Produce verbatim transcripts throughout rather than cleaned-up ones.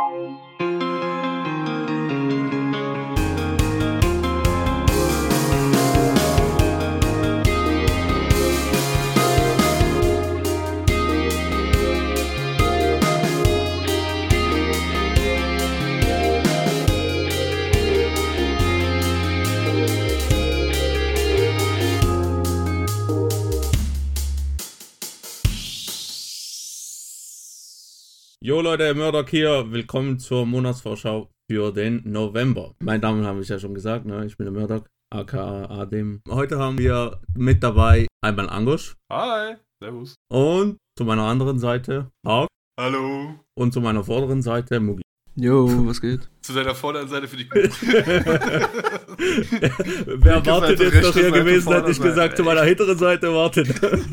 Jo Leute, Murdoch hier, willkommen zur Monatsvorschau für den November. Meine Damen habe ich ja schon gesagt, ne? Ich bin der Murdoch, aka Adem. Heute haben wir mit dabei einmal Angus. Hi, servus. Und zu meiner anderen Seite Hawk. Hallo. Und zu meiner vorderen Seite Mugi. Jo, was geht? Zu deiner vorderen Seite für die Wer wartet jetzt noch hier gewesen, hätte ich gesagt, zu meiner hinteren Seite wartet.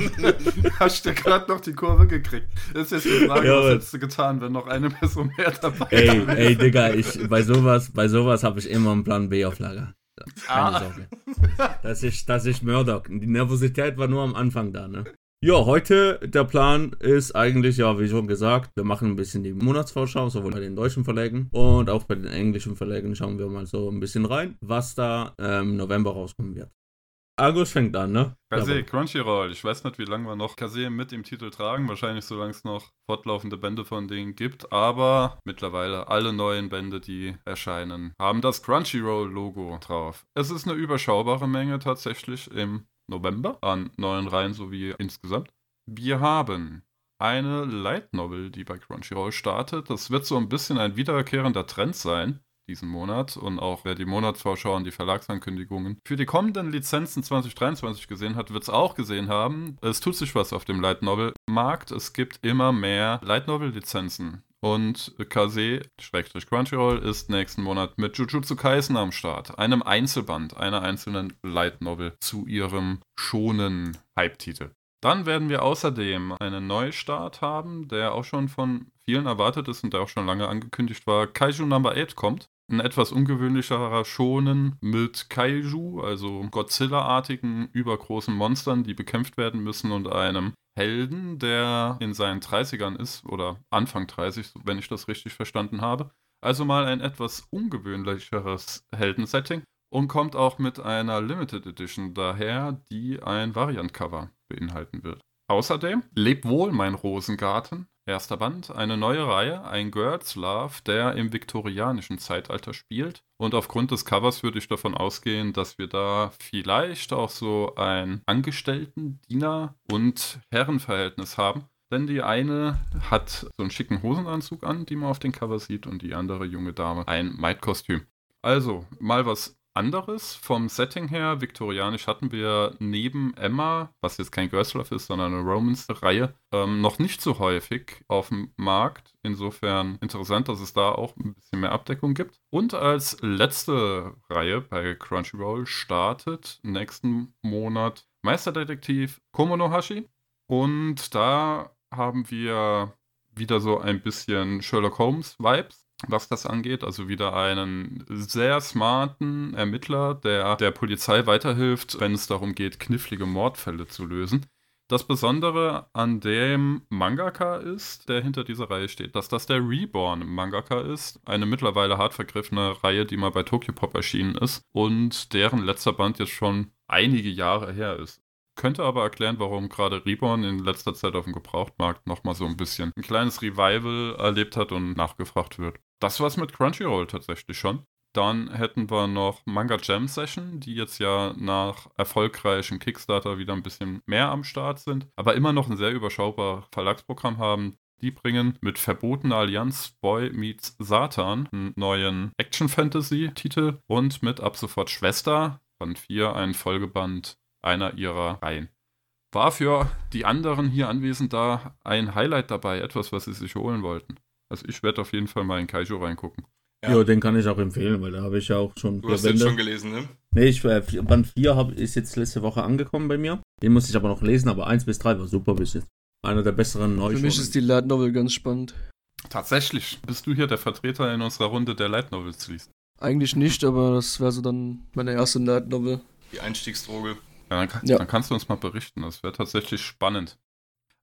Hast du gerade noch die Kurve gekriegt? Das ist jetzt die Frage, ja, was hättest du getan, wenn noch eine Person mehr dabei Ey, wäre? ey, Digga, ich, bei sowas, bei sowas habe ich immer einen Plan B auf Lager. Keine Ah. Sorge. Das ist, das ist Murdoch. Die Nervosität war nur am Anfang da, ne? Ja, heute der Plan ist eigentlich, ja, wie schon gesagt, wir machen ein bisschen die Monatsvorschau, sowohl bei den deutschen Verlägen und auch bei den englischen Verlägen schauen wir mal so ein bisschen rein, was da ähm, im November rauskommen wird. Argus fängt an, ne? Kase, Crunchyroll. Ich weiß nicht, wie lange wir noch Kase mit im Titel tragen. Wahrscheinlich, solange es noch fortlaufende Bände von denen gibt. Aber mittlerweile alle neuen Bände, die erscheinen, haben das Crunchyroll-Logo drauf. Es ist eine überschaubare Menge tatsächlich im November an neuen Reihen sowie insgesamt. Wir haben eine Light Novel, die bei Crunchyroll startet. Das wird so ein bisschen ein wiederkehrender Trend sein diesen Monat, und auch wer die Monatsvorschau und die Verlagsankündigungen für die kommenden Lizenzen zwanzig dreiundzwanzig gesehen hat, wird es auch gesehen haben. Es tut sich was auf dem Light Novel Markt. Es gibt immer mehr Light Novel Lizenzen. Und Kase, Schrägstrich Crunchyroll, ist nächsten Monat mit Jujutsu Kaisen am Start. Einem Einzelband, einer einzelnen Light Novel zu ihrem schonen Hype-Titel. Dann werden wir außerdem einen Neustart haben, der auch schon von vielen erwartet ist und der auch schon lange angekündigt war. Kaiju Number acht kommt. Ein etwas ungewöhnlicherer Shonen mit Kaiju, also Godzilla-artigen, übergroßen Monstern, die bekämpft werden müssen, und einem Helden, der in seinen dreißigern ist, oder Anfang dreißig, wenn ich das richtig verstanden habe. Also mal ein etwas ungewöhnlicheres Heldensetting, und kommt auch mit einer Limited Edition daher, die ein Variant-Cover beinhalten wird. Außerdem Leb wohl, mein Rosengarten. Erster Band, eine neue Reihe, ein Girls Love, der im viktorianischen Zeitalter spielt. Und aufgrund des Covers würde ich davon ausgehen, dass wir da vielleicht auch so ein Angestellten-, Diener- und Herrenverhältnis haben. Denn die eine hat so einen schicken Hosenanzug an, die man auf den Cover sieht, und die andere junge Dame ein Maid-Kostüm. Also, mal was anderes vom Setting her. Viktorianisch hatten wir neben Emma, was jetzt kein Girls Love ist, sondern eine Romance-Reihe, ähm, noch nicht so häufig auf dem Markt. Insofern interessant, dass es da auch ein bisschen mehr Abdeckung gibt. Und als letzte Reihe bei Crunchyroll startet nächsten Monat Meisterdetektiv Komonohashi. Und da haben wir wieder so ein bisschen Sherlock Holmes-Vibes, was das angeht. Also wieder einen sehr smarten Ermittler, der der Polizei weiterhilft, wenn es darum geht, knifflige Mordfälle zu lösen. Das Besondere an dem Mangaka ist, der hinter dieser Reihe steht, dass das der Reborn-Mangaka ist. Eine mittlerweile hart vergriffene Reihe, die mal bei Tokyopop erschienen ist und deren letzter Band jetzt schon einige Jahre her ist. Könnte aber erklären, warum gerade Reborn in letzter Zeit auf dem Gebrauchtmarkt nochmal so ein bisschen ein kleines Revival erlebt hat und nachgefragt wird. Das war's mit Crunchyroll tatsächlich schon. Dann hätten wir noch Manga Jam Session, die jetzt ja nach erfolgreichen Kickstarter wieder ein bisschen mehr am Start sind, aber immer noch ein sehr überschaubares Verlagsprogramm haben. Die bringen mit Verbotener Allianz Boy Meets Satan einen neuen Action-Fantasy-Titel und mit ab sofort Schwester, Band vier, einen Folgeband einer ihrer Reihen. War für die anderen hier anwesend da ein Highlight dabei, etwas, was sie sich holen wollten. Also ich werde auf jeden Fall mal in Kaiju reingucken. Ja, jo, den kann ich auch empfehlen, weil da habe ich ja auch schon... Du hast den schon gelesen, ne? Nee, ich, äh, Band vier hab, ist jetzt letzte Woche angekommen bei mir. Den muss ich aber noch lesen, aber eins bis drei war super bis jetzt. Einer der besseren Neuschonen. Für mich ist die Light Novel ganz spannend. Tatsächlich. Bist du hier der Vertreter in unserer Runde, der Light Novels liest? Eigentlich nicht, aber das wäre so dann meine erste Light Novel. Die Einstiegsdroge. Ja, dann, kann, ja. dann kannst du uns mal berichten. Das wäre tatsächlich spannend.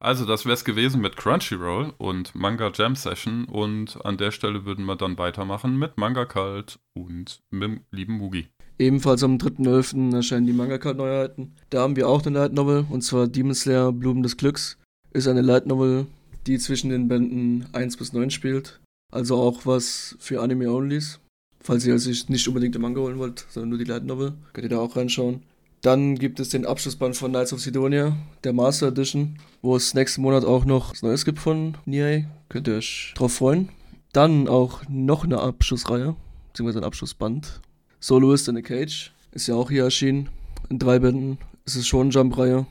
Also, das wäre es gewesen mit Crunchyroll und Manga Jam Session. Und an der Stelle würden wir dann weitermachen mit Manga Cult und mit dem lieben Mugi. Ebenfalls am dritten elften erscheinen die Manga-Card-Neuheiten. Da haben wir auch eine Light Novel, und zwar Demon Slayer Blumen des Glücks. Ist eine Light Novel, die zwischen den Bänden eins bis neun spielt. Also auch was für Anime-Onlys. Falls ihr also nicht unbedingt den Manga holen wollt, sondern nur die Light Novel, könnt ihr da auch reinschauen. Dann gibt es den Abschlussband von Knights of Sidonia, der Master Edition, wo es nächsten Monat auch noch was Neues gibt von Niei. Könnt ihr euch drauf freuen. Dann auch noch eine Abschlussreihe, beziehungsweise ein Abschlussband. Soloist in a Cage ist ja auch hier erschienen, in drei Bänden. Es ist schon eine Jump-Reihe.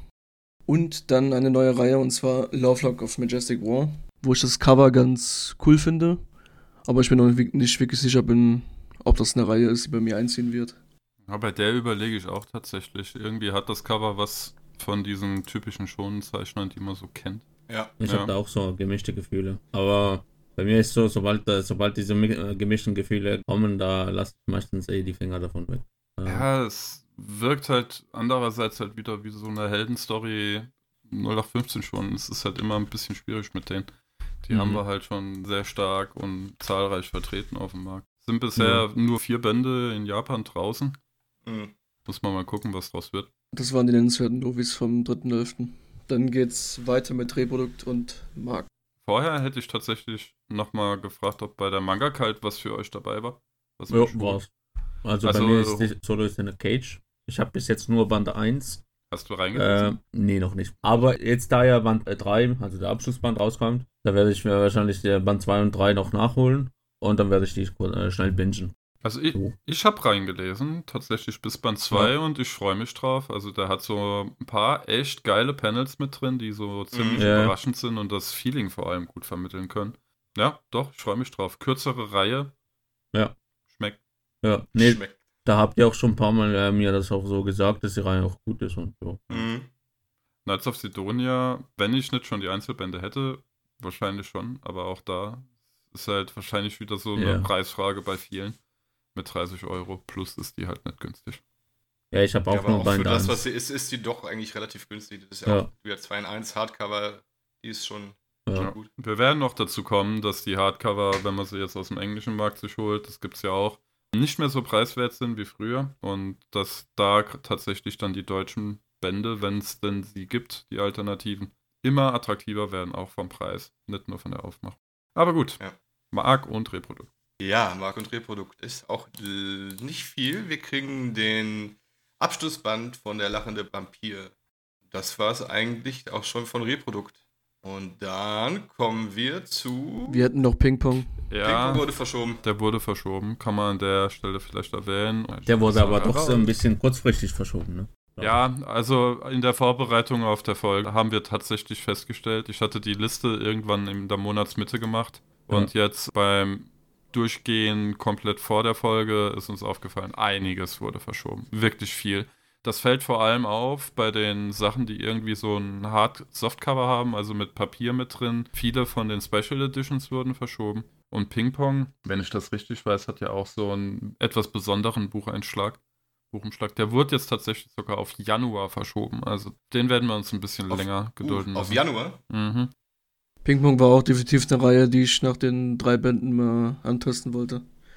Und dann eine neue Reihe, und zwar Lovelock of Majestic War, wo ich das Cover ganz cool finde, aber ich bin noch nicht wirklich sicher bin, ob das eine Reihe ist, die bei mir einziehen wird. Ja, bei der überlege ich auch tatsächlich. Irgendwie hat das Cover was von diesen typischen Shonen-Zeichnern, die man so kennt. Ja. Ich Ja. habe da auch so gemischte Gefühle. Aber bei mir ist so, sobald, äh, sobald diese mi- äh, gemischten Gefühle kommen, da lasse ich meistens eh die Finger davon weg. Äh, Ja, es wirkt halt andererseits halt wieder wie so eine Heldenstory null acht fünfzehn schon. Es ist halt immer ein bisschen schwierig mit denen. Die Mhm. haben wir halt schon sehr stark und zahlreich vertreten auf dem Markt. Es sind bisher nur vier Bände in Japan draußen. Mhm. Muss man mal gucken, was draus wird. Das waren die nennenswerten Lovis vom dritten elften. Dann geht's weiter mit Drehprodukt und Markt. Vorher hätte ich tatsächlich nochmal gefragt, ob bei der Manga Kalt was für euch dabei war. Was ja, euch- war's. Also, Also- bei mir ist die Solo ist in a Cage. Ich habe bis jetzt nur Band eins. Hast du Äh, reingelesen? nee, noch nicht. Aber jetzt da ja Band äh, drei, also der Abschlussband rauskommt, da werde ich mir wahrscheinlich der Band zwei und drei noch nachholen. Und dann werde ich die äh, schnell bingen. Also ich, so. ich habe reingelesen, tatsächlich bis Band zwei und ich freue mich drauf. Also der hat so ein paar echt geile Panels mit drin, die so ziemlich Ja. überraschend sind und das Feeling vor allem gut vermitteln können. Ja, doch, ich freue mich drauf. Kürzere Reihe. Ja. Schmeckt. Ja, nee, Schmeckt. da habt ihr auch schon ein paar Mal äh, mir das auch so gesagt, dass die Reihe auch gut ist und so. Mhm. Knights of Sidonia, wenn ich nicht schon die Einzelbände hätte, wahrscheinlich schon, aber auch da ist halt wahrscheinlich wieder so eine Ja. Preisfrage bei vielen. Mit dreißig Euro plus ist die halt nicht günstig. Ja, ich habe auch Ja, aber nur auch Band für das, eins. was sie ist, ist sie doch eigentlich relativ günstig. Das ist ja, Ja. auch wieder zwei in eins Hardcover, die ist schon, Ja. schon gut. Wir werden noch dazu kommen, dass die Hardcover, wenn man sie jetzt aus dem englischen Markt sich holt, das gibt es ja auch, nicht mehr so preiswert sind wie früher und dass da k- tatsächlich dann die deutschen Bände, wenn es denn sie gibt, die Alternativen, immer attraktiver werden, auch vom Preis, nicht nur von der Aufmachung. Aber gut, Ja. Mark und Reprodukt. Ja, Mark- und Drehprodukt ist auch l- nicht viel. Wir kriegen den Abschlussband von der lachende Vampir. Das war es eigentlich auch schon von Reprodukt. Und dann kommen wir zu... Wir hätten noch Ping-Pong. Ja, Ping-Pong wurde verschoben. der wurde verschoben, kann man an der Stelle vielleicht erwähnen. Der wurde aber Ja, doch so ein bisschen kurzfristig verschoben, ne? Ja, also in der Vorbereitung auf der Folge haben wir tatsächlich festgestellt, ich hatte die Liste irgendwann in der Monatsmitte gemacht und jetzt beim Durchgehen komplett vor der Folge ist uns aufgefallen, einiges wurde verschoben. Wirklich viel. Das fällt vor allem auf bei den Sachen, die irgendwie so ein Hard-Softcover haben, also mit Papier mit drin. Viele von den Special Editions wurden verschoben. Und Ping-Pong, wenn ich das richtig weiß, hat ja auch so einen etwas besonderen Bucheinschlag. Buchumschlag. Der wurde jetzt tatsächlich sogar auf Januar verschoben. Also den werden wir uns ein bisschen Auf- länger gedulden Uh, auf müssen. Januar? Mhm. Ping-Pong war auch definitiv eine Reihe, die ich nach den drei Bänden mal antesten wollte.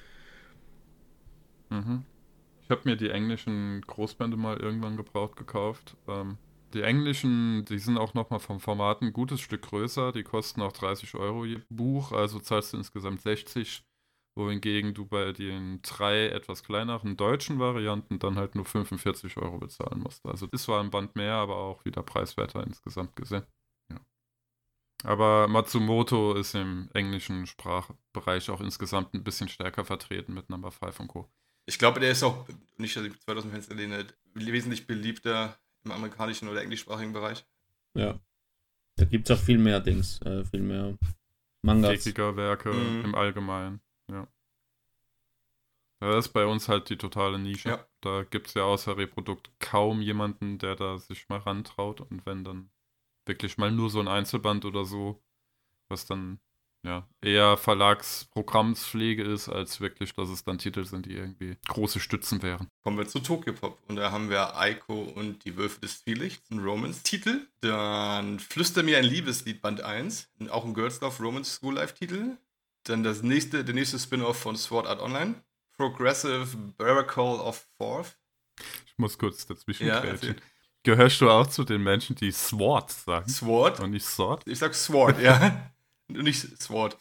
Mhm. Ich habe mir die englischen Großbände mal irgendwann gebraucht gekauft. Ähm, die englischen, die sind auch nochmal vom Format ein gutes Stück größer. Die kosten auch dreißig Euro je Buch, also zahlst du insgesamt sechzig. Wohingegen du bei den drei etwas kleineren deutschen Varianten dann halt nur fünfundvierzig Euro bezahlen musst. Also das war ein Band mehr, aber auch wieder preiswerter insgesamt gesehen. Ja. Aber Matsumoto ist im englischen Sprachbereich auch insgesamt ein bisschen stärker vertreten mit Number fünf und Co. Ich glaube, der ist auch, nicht, dass ich zweitausend Fenster lehne, wesentlich beliebter im amerikanischen oder englischsprachigen Bereich. Ja. Da gibt es auch viel mehr Dings, äh, viel mehr Mangas. Werke Mhm. im Allgemeinen. Ja. Das ist bei uns halt die totale Nische. Ja. Da gibt es ja außer Reprodukt kaum jemanden, der da sich mal rantraut und wenn dann wirklich mal nur so ein Einzelband oder so, was dann ja, eher Verlagsprogrammspflege ist, als wirklich, dass es dann Titel sind, die irgendwie große Stützen wären. Kommen wir zu Tokyopop. Und da haben wir Aiko und die Wölfe des Zwielichts, ein Romance-Titel. Dann Flüster mir ein Liebeslied, Band eins. Auch ein Girls Love Romance School Life-Titel. Dann das nächste, der nächste Spin-off von Sword Art Online. Progressive Miracle of Fourth. Ich muss kurz dazwischen Ja, grätschen. erzähl. Gehörst du auch zu den Menschen, die Sword sagen? Sword? Und nicht Sword? Ich sag Sword, ja. Nicht Sword.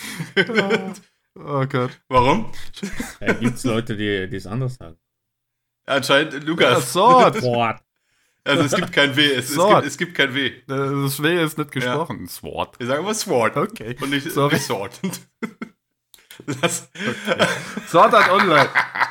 Oh Gott. Warum? Ja, gibt's Leute, die die es anders sagen? Anscheinend Ja, Lukas. Sword! Boah. Also es gibt kein W. Es, es, Sword. gibt, es gibt kein W. Das W ist nicht gesprochen. Sword. Wir sagen aber Sword. Okay. Und nicht, Sorry. nicht Sword. Lass. Sword Art Online.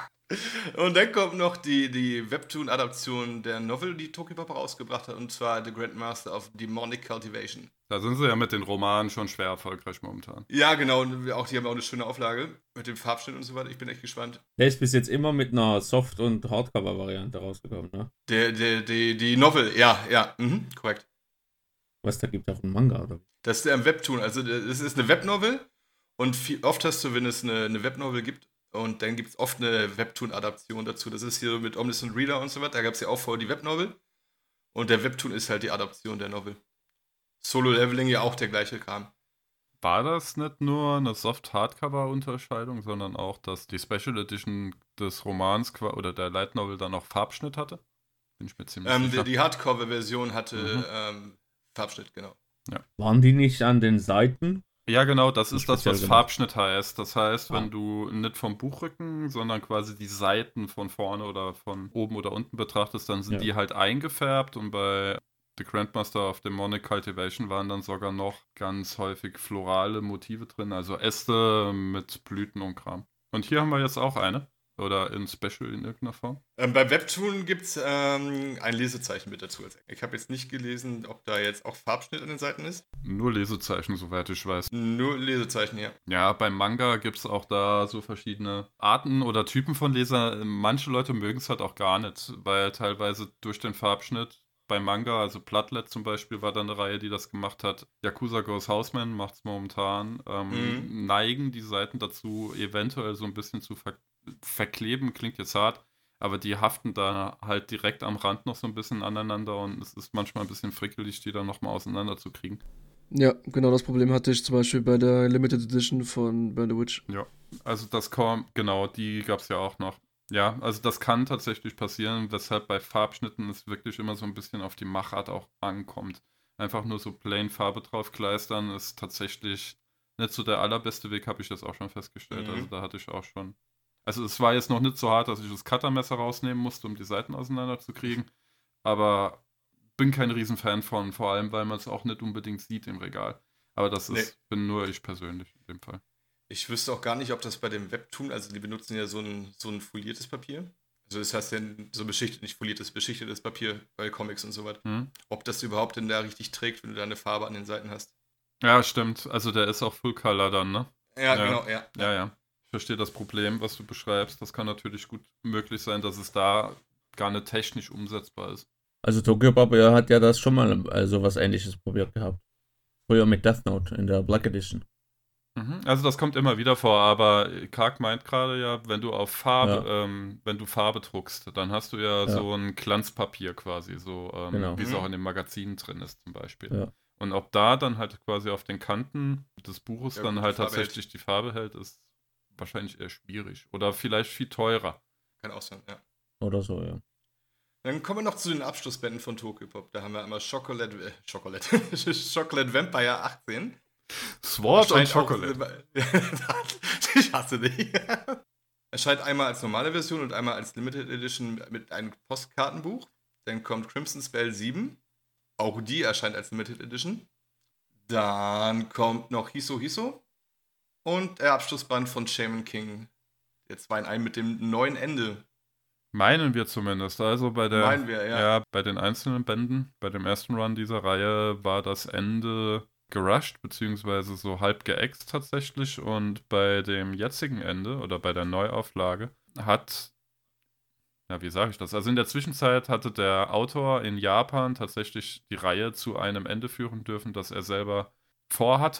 Und dann kommt noch die, die Webtoon-Adaption der Novel, die Tokyopop rausgebracht hat, und zwar The Grandmaster of Demonic Cultivation. Da sind sie ja mit den Romanen schon schwer erfolgreich momentan. Ja, genau, und auch, die haben auch eine schöne Auflage mit dem Farbschnitt und so weiter. Ich bin echt gespannt. Der ist bis jetzt immer mit einer Soft- und Hardcover-Variante rausgekommen, ne? Der, der, die, die Novel, ja, ja, mhm, korrekt. Was, da gibt es auch einen Manga, oder? Das ist der Webtoon, also das ist eine Webnovel und viel, oft hast du, wenn es eine, eine Webnovel gibt, und dann gibt es oft eine Webtoon-Adaption dazu. Das ist hier mit Omniscient Reader und so weiter. Da gab es ja auch vorher die Webnovel. Und der Webtoon ist halt die Adaption der Novel. Solo-Leveling ja auch der gleiche Kram. War das nicht nur eine Soft-Hardcover-Unterscheidung, sondern auch, dass die Special Edition des Romans qua- oder der Light Novel dann auch Farbschnitt hatte? Bin ich mir ziemlich Ähm, die sicher. die Hardcover-Version hatte Mhm. ähm, Farbschnitt, genau. Waren die nicht an den Seiten? Ja, genau, das ist das, Speziell was gemacht. Farbschnitt heißt. Das heißt, Ah. wenn du nicht vom Buchrücken, sondern quasi die Seiten von vorne oder von oben oder unten betrachtest, dann sind Ja. die halt eingefärbt, und bei The Grandmaster of Demonic Cultivation waren dann sogar noch ganz häufig florale Motive drin, also Äste mit Blüten und Kram. Und hier haben wir jetzt auch eine. Oder in Special in irgendeiner Form. Ähm, bei Webtoon gibt es ähm, ein Lesezeichen mit dazu. Ich habe jetzt nicht gelesen, ob da jetzt auch Farbschnitt an den Seiten ist. Nur Lesezeichen, soweit ich weiß. Nur Lesezeichen, ja. Ja, beim Manga gibt es auch da so verschiedene Arten oder Typen von Leser. Manche Leute mögen es halt auch gar nicht, weil teilweise durch den Farbschnitt beim Manga, also Bloodlet zum Beispiel, war da eine Reihe, die das gemacht hat. Yakuza Goes Houseman macht es momentan. Ähm, Mhm. Neigen die Seiten dazu, eventuell so ein bisschen zu ver verkleben, klingt jetzt hart, aber die haften da halt direkt am Rand noch so ein bisschen aneinander, und es ist manchmal ein bisschen frickelig, die dann nochmal auseinander zu kriegen. Ja, genau das Problem hatte ich zum Beispiel bei der Limited Edition von Burn the Witch. Also das kommt, genau, die gab es ja auch noch. Ja, also das kann tatsächlich passieren, weshalb bei Farbschnitten es wirklich immer so ein bisschen auf die Machart auch ankommt. Einfach nur so plain Farbe draufkleistern ist tatsächlich nicht so der allerbeste Weg, habe ich das auch schon festgestellt. Mhm. Also da hatte ich auch schon. Also es war jetzt noch nicht so hart, dass ich das Cuttermesser rausnehmen musste, um die Seiten auseinanderzukriegen. Aber bin kein Riesenfan von, vor allem, weil man es auch nicht unbedingt sieht im Regal. Aber das ist, Nee. bin nur ich persönlich in dem Fall. Ich wüsste auch gar nicht, ob das bei dem Webtoon, also die benutzen ja so ein, so ein foliertes Papier. Also das heißt ja so beschichtet, nicht foliertes, beschichtetes Papier bei Comics und so weiter. Hm? Ob das überhaupt denn da richtig trägt, wenn du da eine Farbe an den Seiten hast. Ja, stimmt. Also der ist auch Full Color dann, ne? Ja, Ja. genau, ja. Ja, ja. Ich verstehe das Problem, was du beschreibst. Das kann natürlich gut möglich sein, dass es da gar nicht technisch umsetzbar ist. Also Tokyopop ja, hat ja das schon mal also was Ähnliches probiert gehabt. Früher mit Death Note in der Black Edition. Mhm. Also das kommt immer wieder vor, aber Karg meint gerade ja, wenn du auf Farbe, Ja. ähm, wenn du Farbe druckst, dann hast du ja, Ja. so ein Glanzpapier quasi, so ähm, Genau. wie es Mhm. auch in den Magazinen drin ist zum Beispiel. Ja. Und ob da dann halt quasi auf den Kanten des Buches Ja, dann gut, halt die Farbe tatsächlich die Farbe hält, ist wahrscheinlich eher schwierig. Oder vielleicht viel teurer. Kann auch sein, ja. Oder so, ja. Dann kommen wir noch zu den Abschlussbänden von Tokyopop. Da haben wir einmal Chocolate, äh, Chocolate, Chocolate Vampire achtzehn. Sword und Erscheint auch- Chocolate. ich hasse dich. Erscheint einmal als normale Version und einmal als Limited Edition mit einem Postkartenbuch. Dann kommt Crimson Spell sieben. Auch die erscheint als Limited Edition. Dann kommt noch Hiso Hiso. Und der Abschlussband von Shaman King. Der zwei in einem mit dem neuen Ende. Meinen wir zumindest. Also bei der, Meinen wir, ja. bei den einzelnen Bänden, bei dem ersten Run dieser Reihe war das Ende gerusht, beziehungsweise so halb geäxt tatsächlich. Und bei dem jetzigen Ende oder bei der Neuauflage hat, ja, wie sage ich das? Also in der Zwischenzeit hatte der Autor in Japan tatsächlich die Reihe zu einem Ende führen dürfen, das er selber vorhatte.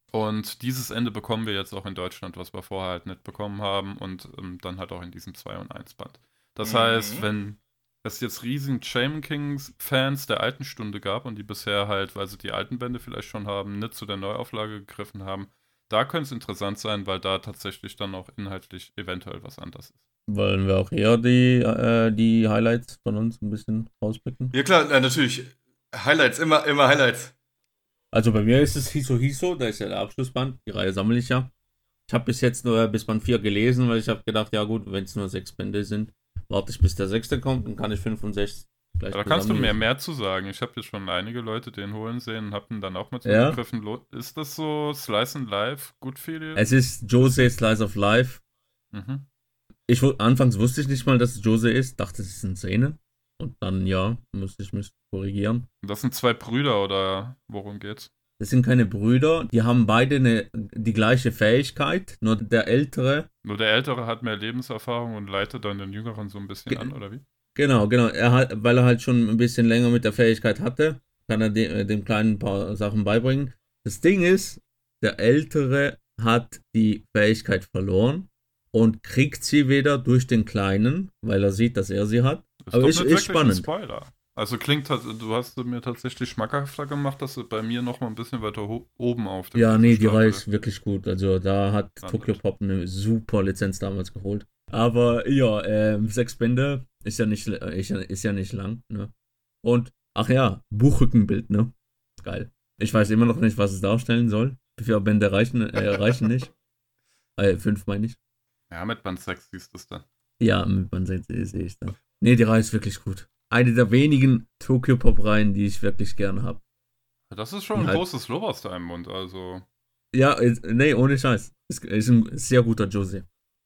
Und dieses Ende bekommen wir jetzt auch in Deutschland, was wir vorher halt nicht bekommen haben und ähm, dann halt auch in diesem zwei und eins Band. Das Mhm. heißt, wenn es jetzt riesigen Shaman Kings-Fans der alten Stunde gab und die bisher halt, weil sie die alten Bände vielleicht schon haben, nicht zu der Neuauflage gegriffen haben, da könnte es interessant sein, weil da tatsächlich dann auch inhaltlich eventuell was anders ist. Wollen wir auch eher die, äh, die Highlights von uns ein bisschen rauspicken? Ja klar, äh, natürlich. Highlights, immer, immer Highlights. Also bei mir ist es Hiso Hiso, da ist ja der Abschlussband, die Reihe sammle ich ja. Ich habe bis jetzt nur bis Band vier gelesen, weil ich habe gedacht, ja gut, wenn es nur sechs Bände sind, warte ich bis der sechste kommt, dann kann ich fünf und sechs gleich Da kannst du zusammenlesen. mir mehr zu sagen. Ich habe jetzt schon einige Leute den holen sehen und habe den dann auch mal Ja. zugegriffen. Lo- Ist das so Slice and Life, gut viel? Es ist Jose Slice of Life. Mhm. Ich wu- anfangs wusste ich nicht mal, dass es Jose ist, dachte es ist eine Szene. Und dann, ja, musste ich mich korrigieren. Das sind zwei Brüder oder worum geht's? Das sind keine Brüder, die haben beide eine, die gleiche Fähigkeit, nur der Ältere, Nur der Ältere hat mehr Lebenserfahrung und leitet dann den Jüngeren so ein bisschen Ge- an, oder wie? genau, genau, er hat, weil er halt schon ein bisschen länger mit der Fähigkeit hatte, kann er dem, äh, dem Kleinen ein paar Sachen beibringen. Das Ding ist, der Ältere hat die Fähigkeit verloren und kriegt sie wieder durch den Kleinen, weil er sieht, dass er sie hat. Ist Aber doch ist- nicht ist wirklich spannend. ein Spoiler. Also klingt, tat- du hast mir tatsächlich schmackhafter gemacht, dass du bei mir noch mal ein bisschen weiter ho- oben auf dem Ja, nee, die Stand Reihe ist. ist wirklich gut. Also da hat Wahnsinn. Tokyo Pop eine super Lizenz damals geholt. Aber ja, ähm, sechs Bände ist ja nicht, ist ja, ist ja nicht lang, ne? Und, ach ja, Buchrückenbild, ne? Geil. Ich weiß immer noch nicht, was es darstellen soll. Vier Bände reichen, äh, reichen nicht. Äh, fünf meine ich. Ja, mit Band sechs siehst du es dann. Ja, man sieht, sehe ich dann. Nee, die Reihe ist wirklich gut. Eine der wenigen Tokyo Pop Reihen, die ich wirklich gerne habe. Das ist schon ein Halt. großes Lob aus deinem Mund, also. Ja, ist, nee, ohne Scheiß. Ist, ist ein sehr guter Jose.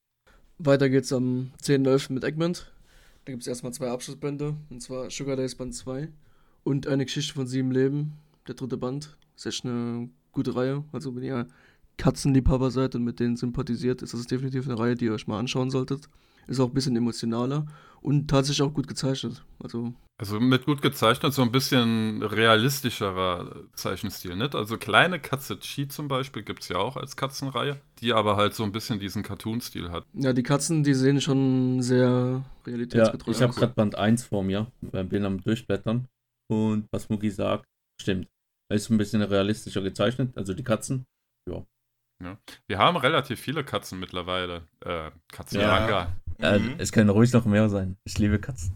Weiter geht's am zehnten elften mit Egmont. Da gibt es erstmal zwei Abschlussbände, und zwar Sugar Days Band zwei und eine Geschichte von sieben Leben, der dritte Band. Ist echt eine gute Reihe. Also wenn ihr Katzenliebhaber seid und mit denen sympathisiert, ist das definitiv eine Reihe, die ihr euch mal anschauen solltet. Ist auch ein bisschen emotionaler und tatsächlich auch gut gezeichnet. Also Also mit gut gezeichnet, so ein bisschen realistischerer Zeichenstil, nicht? Also kleine Katze Chi zum Beispiel gibt es ja auch als Katzenreihe, die aber halt so ein bisschen diesen Cartoon-Stil hat. ja, die Katzen, die sehen schon sehr Ja, realitätsgetreu ich habe aus. gerade Band eins vor mir, äh, bin am Durchblättern und was Mugi sagt, stimmt. Er ist ein bisschen realistischer gezeichnet, also die Katzen. Wir haben relativ viele Katzen mittlerweile. Äh, Katzen Ja. Manga. Äh, Mhm. es können ruhig noch mehr sein. Ich liebe Katzen.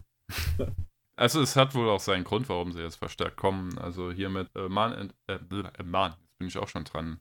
Also es hat wohl auch seinen Grund, warum sie jetzt verstärkt kommen. Also hier mit äh, Man, and, äh, äh, Man, jetzt bin ich auch schon dran.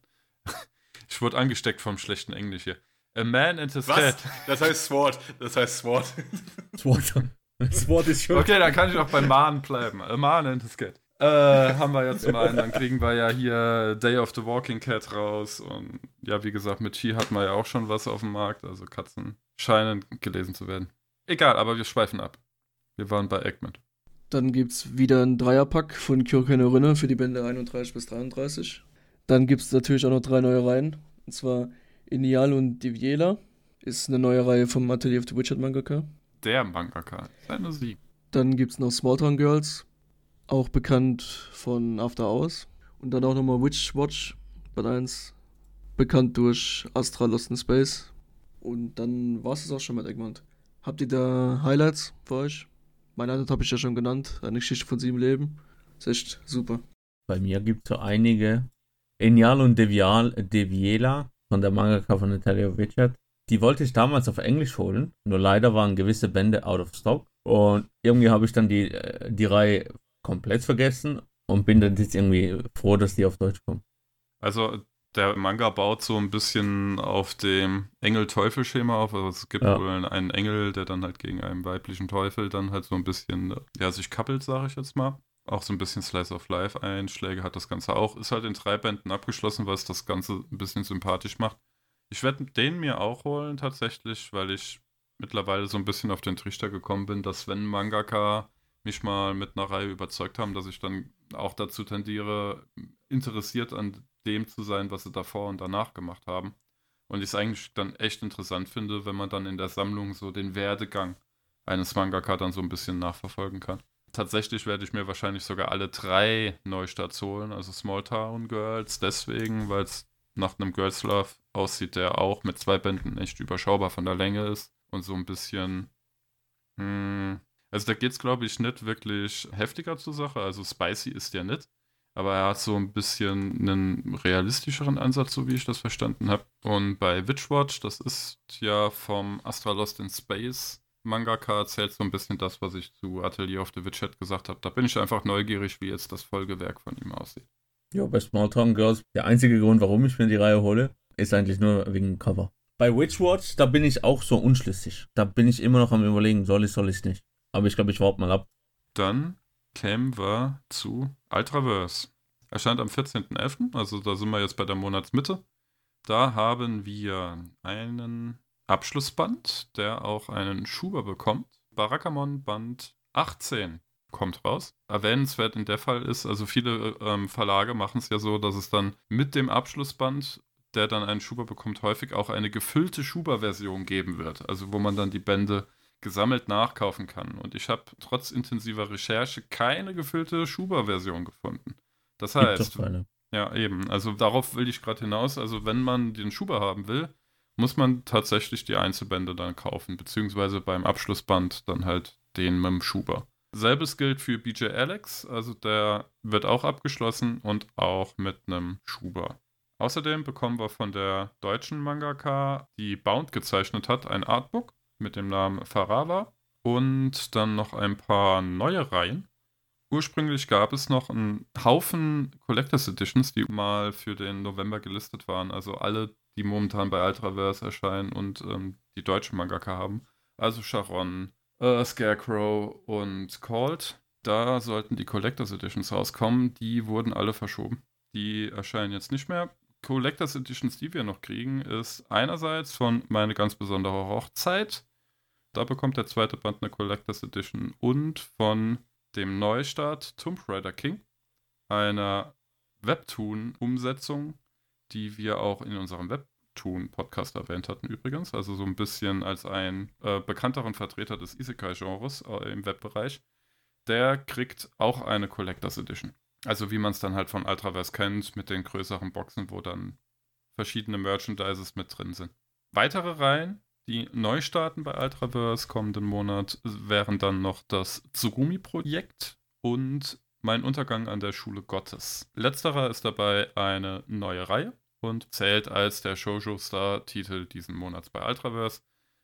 Ich wurde angesteckt vom schlechten Englisch hier. A Man and His Was? Cat. Das heißt Sword. Das heißt Sword. Sword. Sword ist schon. Okay, dann kann ich auch bei Man bleiben. A Man and His Cat. Äh, haben wir jetzt mal einen. Dann kriegen wir ja hier Day of the Walking Cat raus. Und ja, wie gesagt, mit Chi hat man ja auch schon was auf dem Markt. Also Katzen scheinen gelesen zu werden. Egal, aber wir schweifen ab. Wir waren bei Egmont. Dann gibt's wieder ein Dreierpack von Kyokai no Rinne für die Bände einunddreißig bis dreiunddreißig. Dann gibt's natürlich auch noch drei neue Reihen. Und zwar Inial und Diviela. Ist eine neue Reihe vom Atelier of the Witched Mangaka. Der Mangaka. Seine Sieg. Dann gibt's noch Small Town Girls. Auch bekannt von After Hours. Und dann auch nochmal Witch Watch. Band eins. Bekannt durch Astra Lost in Space. Und dann war's es auch schon mit Egmont. Habt ihr da Highlights für euch? Mein Highlight habe ich ja schon genannt. Eine Geschichte von sieben Leben. Ist echt super. Bei mir gibt es so einige. Enial und Devial, Deviela von der Mangaka von Atelier of Witched. Die wollte ich damals auf Englisch holen. Nur leider waren gewisse Bände out of stock. Und irgendwie habe ich dann die, äh, die Reihe komplett vergessen und bin dann jetzt irgendwie froh, dass die auf Deutsch kommen. Also der Manga baut so ein bisschen auf dem Engel-Teufel-Schema auf. Also es gibt Ja. wohl einen Engel, der dann halt gegen einen weiblichen Teufel dann halt so ein bisschen, ja, sich kappelt, sage ich jetzt mal. Auch so ein bisschen Slice of Life-Einschläge hat das Ganze auch. Ist halt in drei Bänden abgeschlossen, was das Ganze ein bisschen sympathisch macht. Ich werde den mir auch holen tatsächlich, weil ich mittlerweile so ein bisschen auf den Trichter gekommen bin, dass wenn Mangaka mich mal mit einer Reihe überzeugt haben, dass ich dann auch dazu tendiere, interessiert an dem zu sein, was sie davor und danach gemacht haben. Und ich es eigentlich dann echt interessant finde, wenn man dann in der Sammlung so den Werdegang eines Mangaka dann so ein bisschen nachverfolgen kann. Tatsächlich werde ich mir wahrscheinlich sogar alle drei Neustarts holen, also Small Town Girls, deswegen, weil es nach einem Girls Love aussieht, der auch mit zwei Bänden echt überschaubar von der Länge ist und so ein bisschen, mh, also da geht es, glaube ich, nicht wirklich heftiger zur Sache, also spicy ist der nicht, aber er hat so ein bisschen einen realistischeren Ansatz, so wie ich das verstanden habe. Und bei Witchwatch, das ist ja vom Astra Lost in Space Mangaka, erzählt so ein bisschen das, was ich zu Atelier of the Witch Hat gesagt habe. Da bin ich einfach neugierig, wie jetzt das Folgewerk von ihm aussieht. Ja, bei Small Town Girls, der einzige Grund, warum ich mir die Reihe hole, ist eigentlich nur wegen dem Cover. Bei Witchwatch, da bin ich auch so unschlüssig. Da bin ich immer noch am Überlegen, soll ich, soll ich nicht. Aber ich glaube, ich warte mal ab. Dann kämen wir zu Ultraverse. Erscheint am vierzehnten elften, also da sind wir jetzt bei der Monatsmitte. Da haben wir einen Abschlussband, der auch einen Schuber bekommt. Barakamon Band achtzehn kommt raus. Erwähnenswert in der Fall ist, also viele ähm, Verlage machen es ja so, dass es dann mit dem Abschlussband, der dann einen Schuber bekommt, häufig auch eine gefüllte Schuber-Version geben wird. Also wo man dann die Bände gesammelt nachkaufen kann. Und ich habe trotz intensiver Recherche keine gefüllte Schuber-Version gefunden. Das heißt, ja eben, also darauf will ich gerade hinaus, also wenn man den Schuber haben will, muss man tatsächlich die Einzelbände dann kaufen, beziehungsweise beim Abschlussband dann halt den mit dem Schuber. Selbes gilt für B J Alex, also der wird auch abgeschlossen und auch mit einem Schuber. Außerdem bekommen wir von der deutschen Mangaka, die Bound gezeichnet hat, ein Artbook mit dem Namen Farawa und dann noch ein paar neue Reihen. Ursprünglich gab es noch einen Haufen Collectors Editions, die mal für den November gelistet waren, also alle, die momentan bei Ultraverse erscheinen und ähm, die deutschen Mangaka haben. Also Charon, äh, Scarecrow und Called. Da sollten die Collectors Editions rauskommen. Die wurden alle verschoben. Die erscheinen jetzt nicht mehr. Collectors Editions, die wir noch kriegen, ist einerseits von Meine ganz besondere Hochzeit. Da bekommt der zweite Band eine Collectors Edition und von dem Neustart Tomb Raider King, einer Webtoon-Umsetzung, die wir auch in unserem Webtoon-Podcast erwähnt hatten übrigens, also so ein bisschen als ein äh, bekannteren Vertreter des Isekai-Genres äh, im Webbereich. Der kriegt auch eine Collectors Edition. Also wie man es dann halt von Ultraverse kennt, mit den größeren Boxen, wo dann verschiedene Merchandises mit drin sind. Weitere Reihen, die neu starten bei Ultraverse kommenden Monat, wären dann noch das Tsugumi-Projekt und Mein Untergang an der Schule Gottes. Letzterer ist dabei eine neue Reihe und zählt als der Shoujo-Star-Titel diesen Monats bei Ultraverse.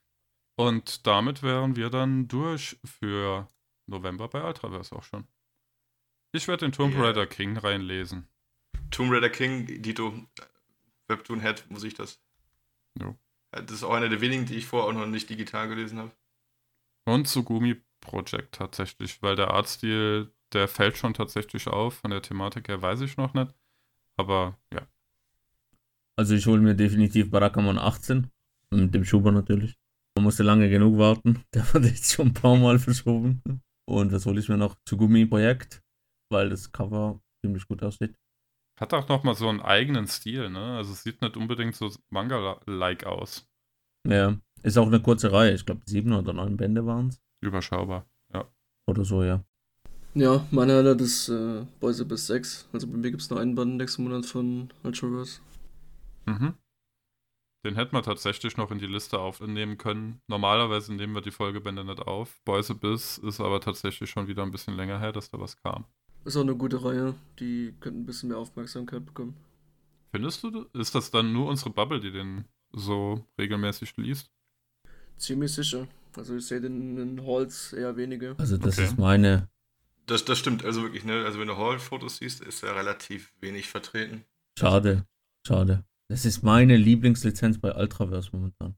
Und damit wären wir dann durch für November bei Ultraverse auch schon. Ich werde den Tomb Raider yeah. King reinlesen. Tomb Raider King, Dito, Webtoon-Head, muss ich das? Jo. Das ist auch einer der wenigen, die ich vorher auch noch nicht digital gelesen habe. Und Tsugumi Project tatsächlich, weil der Artstil, der fällt schon tatsächlich auf. Von der Thematik her weiß ich noch nicht. Aber ja. Also ich hole mir definitiv Barakamon achtzehn. Mit dem Schuber natürlich. Man musste lange genug warten. Der wurde jetzt schon ein paar Mal verschoben. Und was hole ich mir noch? Tsugumi Projekt, weil das Cover ziemlich gut aussieht. Hat auch nochmal so einen eigenen Stil, ne? Also es sieht nicht unbedingt so Manga-like aus. Ja, ist auch eine kurze Reihe. Ich glaube, sieben oder neun Bände waren es. Überschaubar, ja. Oder so, ja. Ja, meine Highlight ist äh, Boys bis sechs. Also bei mir gibt es nur einen Band nächsten Monat von Ultraverse. Mhm. Den hätten wir tatsächlich noch in die Liste aufnehmen können. Normalerweise nehmen wir die Folgebände nicht auf. Boys Abyss ist aber tatsächlich schon wieder ein bisschen länger her, dass da was kam. Ist auch eine gute Reihe. Die könnten ein bisschen mehr Aufmerksamkeit bekommen. Findest du, ist das dann nur unsere Bubble, die den so regelmäßig liest? Ziemlich sicher. Also ich sehe den in Halls eher wenige. Also das Okay. ist meine... Das, das stimmt, also wirklich, ne? Also wenn du Hall-Fotos siehst, ist er relativ wenig vertreten. Schade, schade. Das ist meine Lieblingslizenz bei Ultraverse momentan.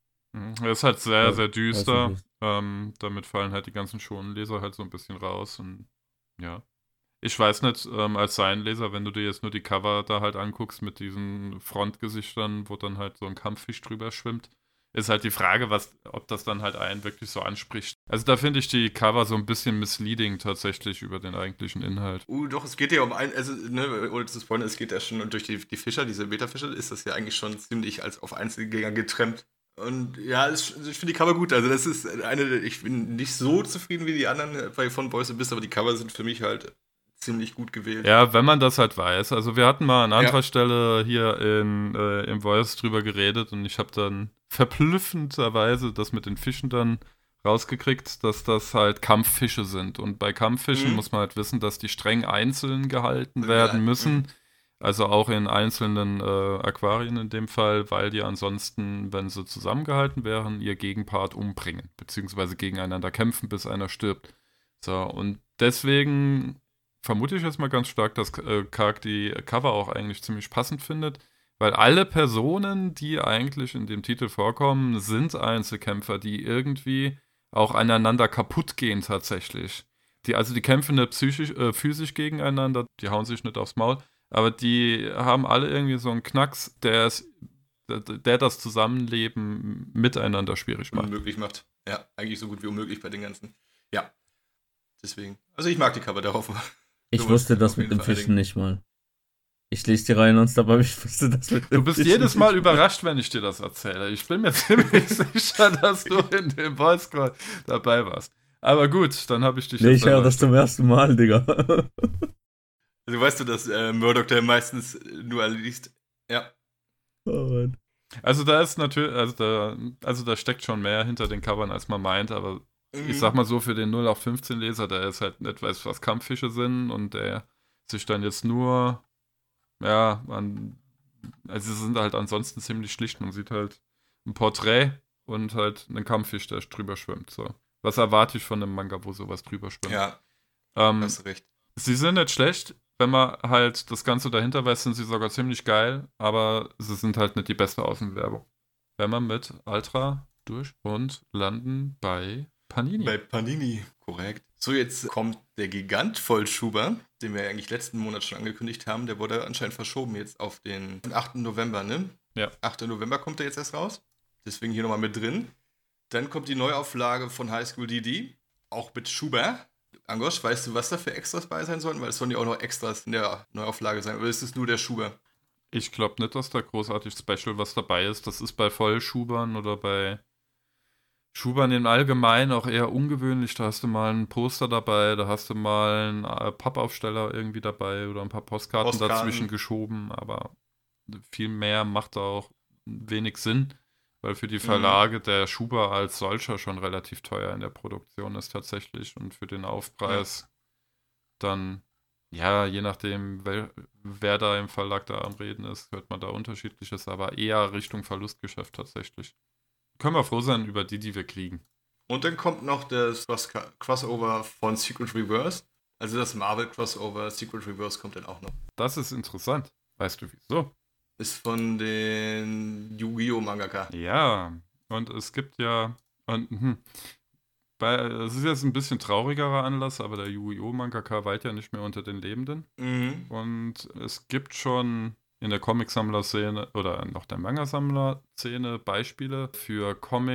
Er ist halt sehr, Ja, sehr düster. weiß ich Ähm, damit fallen halt die ganzen Schonenleser halt so ein bisschen raus. Und ja. Ich weiß nicht, ähm, als Seienleser, wenn du dir jetzt nur die Cover da halt anguckst mit diesen Frontgesichtern, wo dann halt so ein Kampffisch drüber schwimmt, ist halt die Frage, was, ob das dann halt einen wirklich so anspricht. Also da finde ich die Cover so ein bisschen misleading tatsächlich über den eigentlichen Inhalt. Uh, doch, es geht ja um ein, also, ne, ohne zu spoilern, es geht ja schon durch die, die Fischer, diese Beta-Fischer, ist das ja eigentlich schon ziemlich als auf Einzelgänger getrennt. Und ja, es, ich finde die Cover gut. Also das ist eine, ich bin nicht so zufrieden wie die anderen von Boys Abyss, aber die Cover sind für mich halt ziemlich gut gewählt. Ja, wenn man das halt weiß. Also wir hatten mal an anderer Ja. Stelle hier in, äh, im Voice drüber geredet und ich habe dann verblüffenderweise das mit den Fischen dann rausgekriegt, dass das halt Kampffische sind. Und bei Kampffischen Mhm. muss man halt wissen, dass die streng einzeln gehalten Sind werden gehalten, müssen. mhm. Also auch in einzelnen äh, Aquarien in dem Fall, weil die ansonsten, wenn sie zusammengehalten wären, ihr Gegenpart umbringen, beziehungsweise gegeneinander kämpfen, bis einer stirbt. So, und deswegen vermute ich jetzt mal ganz stark, dass äh, Karg die Cover auch eigentlich ziemlich passend findet, weil alle Personen, die eigentlich in dem Titel vorkommen, sind Einzelkämpfer, die irgendwie auch aneinander kaputt gehen tatsächlich. Die, also die kämpfen nicht psychisch, äh, physisch gegeneinander, die hauen sich nicht aufs Maul, aber die haben alle irgendwie so einen Knacks, der, es, der, der das Zusammenleben miteinander schwierig macht. Unmöglich macht. Ja, eigentlich so gut wie unmöglich bei den ganzen. Ja. Deswegen. Also ich mag die Cover darauf. Ich Sowas wusste das auf mit jeden dem Fall Fischen nicht mal. Ich lese die Reihe nonstop, aber ich wusste das mit dem Du bist Fischen jedes nicht Mal überrascht, wenn ich dir das erzähle. Ich bin mir ziemlich sicher, dass du in dem Voice Call dabei warst. Aber gut, dann habe ich dich Nee, jetzt ich höre das erleichtert. zum ersten Mal, Digga. Also weißt du, dass äh, Murdoch der meistens nur liest? Ja. Oh Mann. Also da ist natürlich, also da, also da steckt schon mehr hinter den Covern, als man meint, aber Mhm. ich sag mal so, für den null auf fünfzehn Leser, der ist halt nicht weiß, was Kampffische sind und der sich dann jetzt nur, ja, an, also sie sind halt ansonsten ziemlich schlicht. Man sieht halt ein Porträt und halt einen Kampffisch, der drüber schwimmt. So. Was erwarte ich von einem Manga, wo sowas drüber schwimmt? Ja, ähm, hast recht. Sie sind nicht schlecht, wenn man halt das Ganze dahinter weiß, sind sie sogar ziemlich geil, aber sie sind halt nicht die beste Außenwerbung. Wenn man mit Ultra durch und landen bei Panini. Bei Panini, korrekt. So, jetzt kommt der Gigant Vollschuber, den wir eigentlich letzten Monat schon angekündigt haben. Der wurde anscheinend verschoben jetzt auf den achten November, ne? Ja. achter November kommt der jetzt erst raus. Deswegen hier nochmal mit drin. Dann kommt die Neuauflage von High School D D, auch mit Schuber. Angosch, weißt du, was da für Extras bei sein sollen? Weil es sollen ja auch noch Extras in der Neuauflage sein. Oder ist es nur der Schuber? Ich glaube nicht, dass da großartig Special was dabei ist. Das ist bei Vollschubern oder bei Schubern im Allgemeinen auch eher ungewöhnlich. Da hast du mal ein Poster dabei, da hast du mal einen äh, Pappaufsteller irgendwie dabei oder ein paar Postkarten, Postkarten. dazwischen geschoben, aber viel mehr macht da auch wenig Sinn, weil für die Verlage der Schuber als solcher schon relativ teuer in der Produktion ist tatsächlich und für den Aufpreis dann, ja, je nachdem, wer, wer da im Verlag da am Reden ist, hört man da unterschiedliches, aber eher Richtung Verlustgeschäft tatsächlich. Können wir froh sein über die, die wir kriegen. Und dann kommt noch das Cross- Crossover von Secret Reverse. Also das Marvel Crossover Secret Reverse kommt dann auch noch. Das ist interessant. Weißt du wieso? Ist von den Yu-Gi-Oh! Mangaka. Ja, und es gibt ja, und, hm, bei, es ist jetzt ein bisschen traurigerer Anlass, aber der Yu-Gi-Oh! Mangaka weilt ja nicht mehr unter den Lebenden. Mhm. Und es gibt schon in der Comic-Sammler-Szene oder noch der Manga-Sammler-Szene Beispiele für